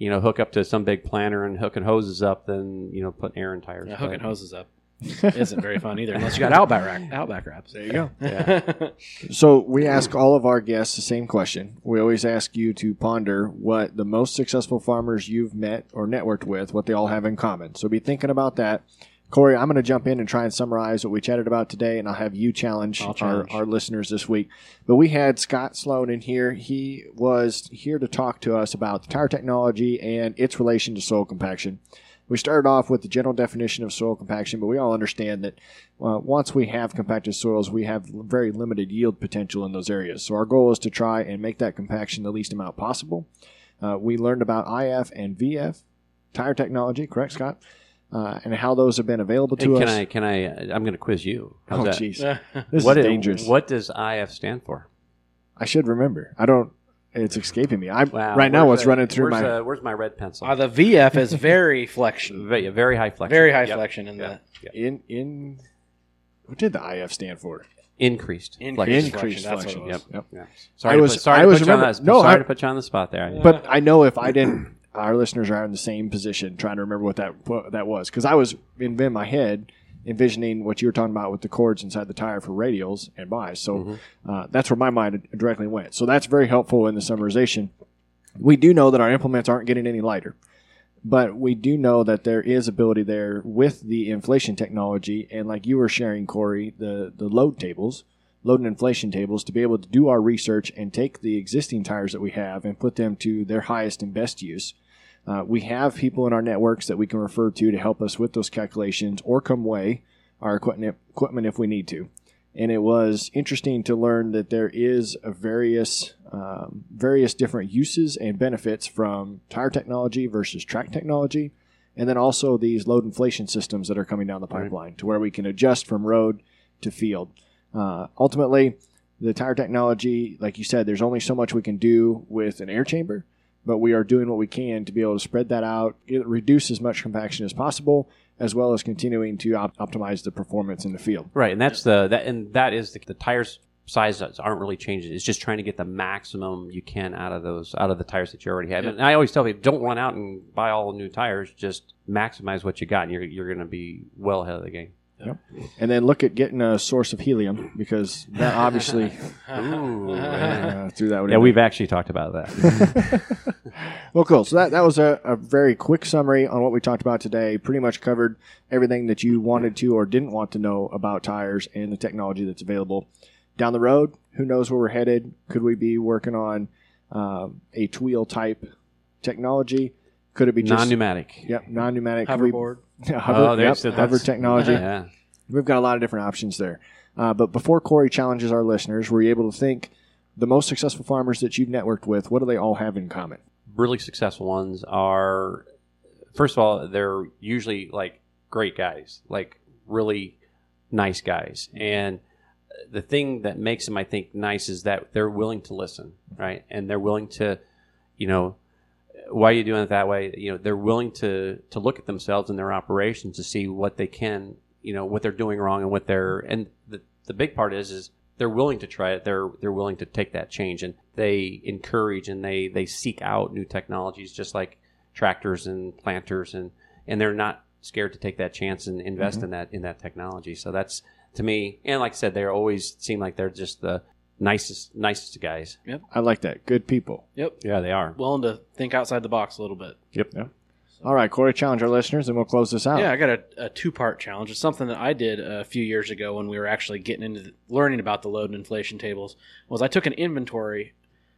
you know, hook up to some big planter and hooking hoses up than, you know, putting air in tires. Yeah, hooking But- hoses up isn't very fun either, unless you got Outback rack, Outback wraps. There you go. Yeah. So we ask all of our guests the same question. We always ask you to ponder what the most successful farmers you've met or networked with, what they all have in common. So be thinking about that. Corey, I'm going to jump in and try and summarize what we chatted about today, and I'll have you challenge, I'll challenge. Our, our listeners this week. But we had Scott Sloan in here. He was here to talk to us about the tire technology and its relation to soil compaction. We started off with the general definition of soil compaction, but we all understand that uh, once we have compacted soils, we have very limited yield potential in those areas. So our goal is to try and make that compaction the least amount possible. Uh, we learned about I F and V F tire technology, correct, Scott? Uh, and how those have been available Hey, to can us. I? Can I? uh, I'm going to quiz you. How's oh, that? jeez. This What is is- dangerous. What does I F stand for? I should remember. I don't. It's escaping me. I Wow. right now. Where's What's the- running through where's, my. Uh, where's my red pencil? Uh, the V F is very flexion, very, very high flexion. very high Yep. flexion in Yep. the in in. What did the I F stand for? Increased. Increased flexion. Increased flexion, that's what flexion. it was. Yep. Yeah. I Sorry, to was- put, sorry I to was put you on remember- the, no, sorry I- to put you on the spot there. But I know if I didn't, our listeners are in the same position trying to remember what that what that was, because I was in, in my head envisioning what you were talking about with the cords inside the tire for radials and buys. So Mm-hmm. uh, that's where my mind directly went. So that's very helpful in the summarization. We do know that our implements aren't getting any lighter, but we do know that there is ability there with the inflation technology, and like you were sharing, Corey, the the load tables. Load and inflation tables to be able to do our research and take the existing tires that we have and put them to their highest and best use. Uh, we have people in our networks that we can refer to to help us with those calculations or come weigh our equipment, equipment if we need to. And it was interesting to learn that there is a various um, various different uses and benefits from tire technology versus track technology, and then also these load inflation systems that are coming down the pipeline to where we can adjust from road to field. Uh, ultimately, the tire technology, like you said, there's only so much we can do with an air chamber, but we are doing what we can to be able to spread that out, get, reduce as much compaction as possible, as well as continuing to op- optimize the performance in the field. Right, and that's the that and that is the, the tires sizes aren't really changing. It's just trying to get the maximum you can out of those out of the tires that you already have. Yep. And I always tell people, don't run out and buy all new tires. Just maximize what you got, and you're you're going to be well ahead of the game. Yep. And then look at getting a source of helium, because that obviously Ooh, uh, threw that one yeah, in we've there. actually talked about that. Well, cool. So that, that was a, a very quick summary on what we talked about today. Pretty much covered everything that you wanted to or didn't want to know about tires and the technology that's available. Down the road, who knows where we're headed? Could we be working on um, a two-wheel type technology? Could it be just Non-pneumatic. Yep, non-pneumatic. Could we- Hoverboard. hover, Oh, yep, there's the- hover that's- technology. Yeah. We've got a lot of different options there. Uh, but before Corey challenges our listeners, were you able to think the most successful farmers that you've networked with, what do they all have in common? Really successful ones are, first of all, they're usually like great guys, like really nice guys. And the thing that makes them, I think, nice is that they're willing to listen, right? And they're willing to, you know, why are you doing it that way? You know, they're willing to to look at themselves and their operations to see what they can, you know, what they're doing wrong and what they're. And the the big part is is they're willing to try it. They're they're willing to take that change, and they encourage and they they seek out new technologies, just like tractors and planters, and and they're not scared to take that chance and invest Mm-hmm. in that in that technology. So that's to me, and like I said, they always seem like they're just the nicest nicest guys. I like that. Good people. Yep. Yeah, they are. Willing to think outside the box a little bit. Yep. All right, Corey, challenge our listeners, and we'll close this out. Yeah, I got a, a two-part challenge. It's something that I did a few years ago when we were actually getting into the, learning about the load and inflation tables. Was I took an inventory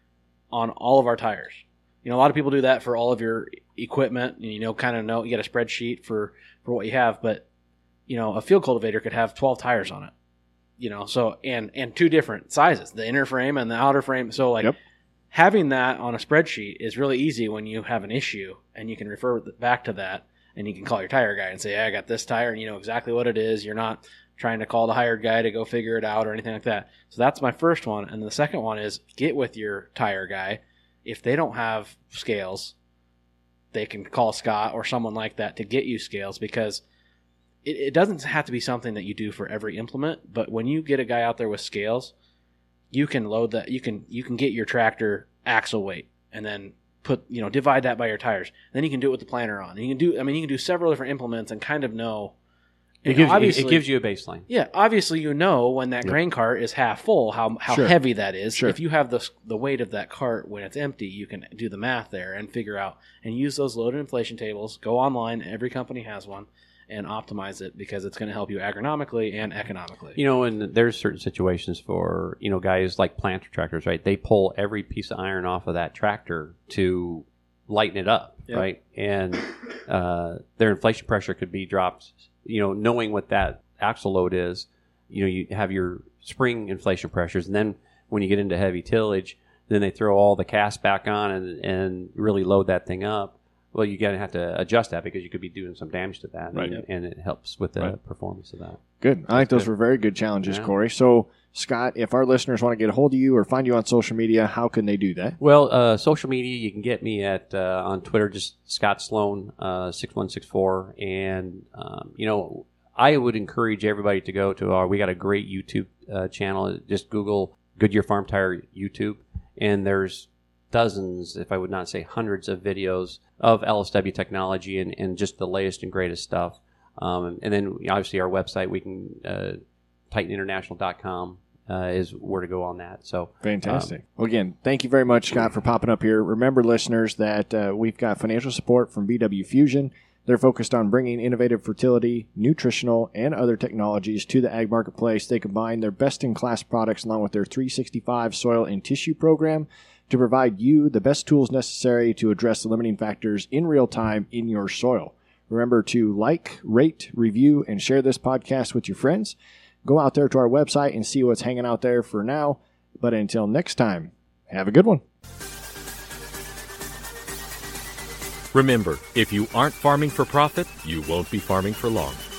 on all of our tires. You know, a lot of people do that for all of your equipment, and you know, kind of know you get a spreadsheet for for what you have. But you know, a field cultivator could have twelve tires on it. You know, so and and two different sizes, the inner frame and the outer frame. So like. Yep. Having that on a spreadsheet is really easy when you have an issue, and you can refer back to that, and you can call your tire guy and say, hey, I got this tire, and you know exactly what it is. You're not trying to call the hired guy to go figure it out or anything like that. So that's my first one. And the second one is get with your tire guy. If they don't have scales, they can call Scott or someone like that to get you scales, because it, it doesn't have to be something that you do for every implement. But when you get a guy out there with scales, you can load that. You can you can get your tractor axle weight and then put, you know, divide that by your tires. Then you can do it with the planter on. And you can do, I mean, you can do several different implements and kind of know. It gives, obviously, it gives you a baseline. Yeah, obviously you know when that yep. grain cart is half full, how how sure. heavy that is. Sure. If you have the the weight of that cart when it's empty, you can do the math there and figure out and use those loaded inflation tables. Go online, every company has one, and optimize it because it's going to help you agronomically and economically. You know, and there's certain situations for, you know, guys like planter tractors, right? They pull every piece of iron off of that tractor to lighten it up, yep. right? And uh, their inflation pressure could be dropped. You know, knowing what that axle load is, you know, you have your spring inflation pressures, and then when you get into heavy tillage, then they throw all the cast back on and, and really load that thing up. Well, you gotta have to adjust that because you could be doing some damage to that, right. and, and it helps with the right. performance of that. Good. I think those good. were very good challenges, yeah. Corey. So, Scott, if our listeners want to get a hold of you or find you on social media, how can they do that? Well, uh, social media, you can get me at uh, on Twitter, just Scott Sloan uh, six one six four, and um, you know, I would encourage everybody to go to our. We got a great YouTube uh, channel. Just Google Goodyear Farm Tire YouTube, and there's dozens, if I would not say hundreds, of videos of L S W technology and, and just the latest and greatest stuff. Um, and then obviously our website, we can uh, Titan International dot com. Uh, is where to go on that. So fantastic. Um, well, again, thank you very much, Scott, for popping up here. Remember, listeners, that uh, we've got financial support from B W Fusion. They're focused on bringing innovative fertility, nutritional, and other technologies to the ag marketplace. They combine their best-in-class products along with their three sixty-five soil and tissue program to provide you the best tools necessary to address the limiting factors in real time in your soil. Remember to like, rate, review, and share this podcast with your friends. Go out there to our website and see what's hanging out there for now. But until next time, have a good one. Remember, if you aren't farming for profit, you won't be farming for long.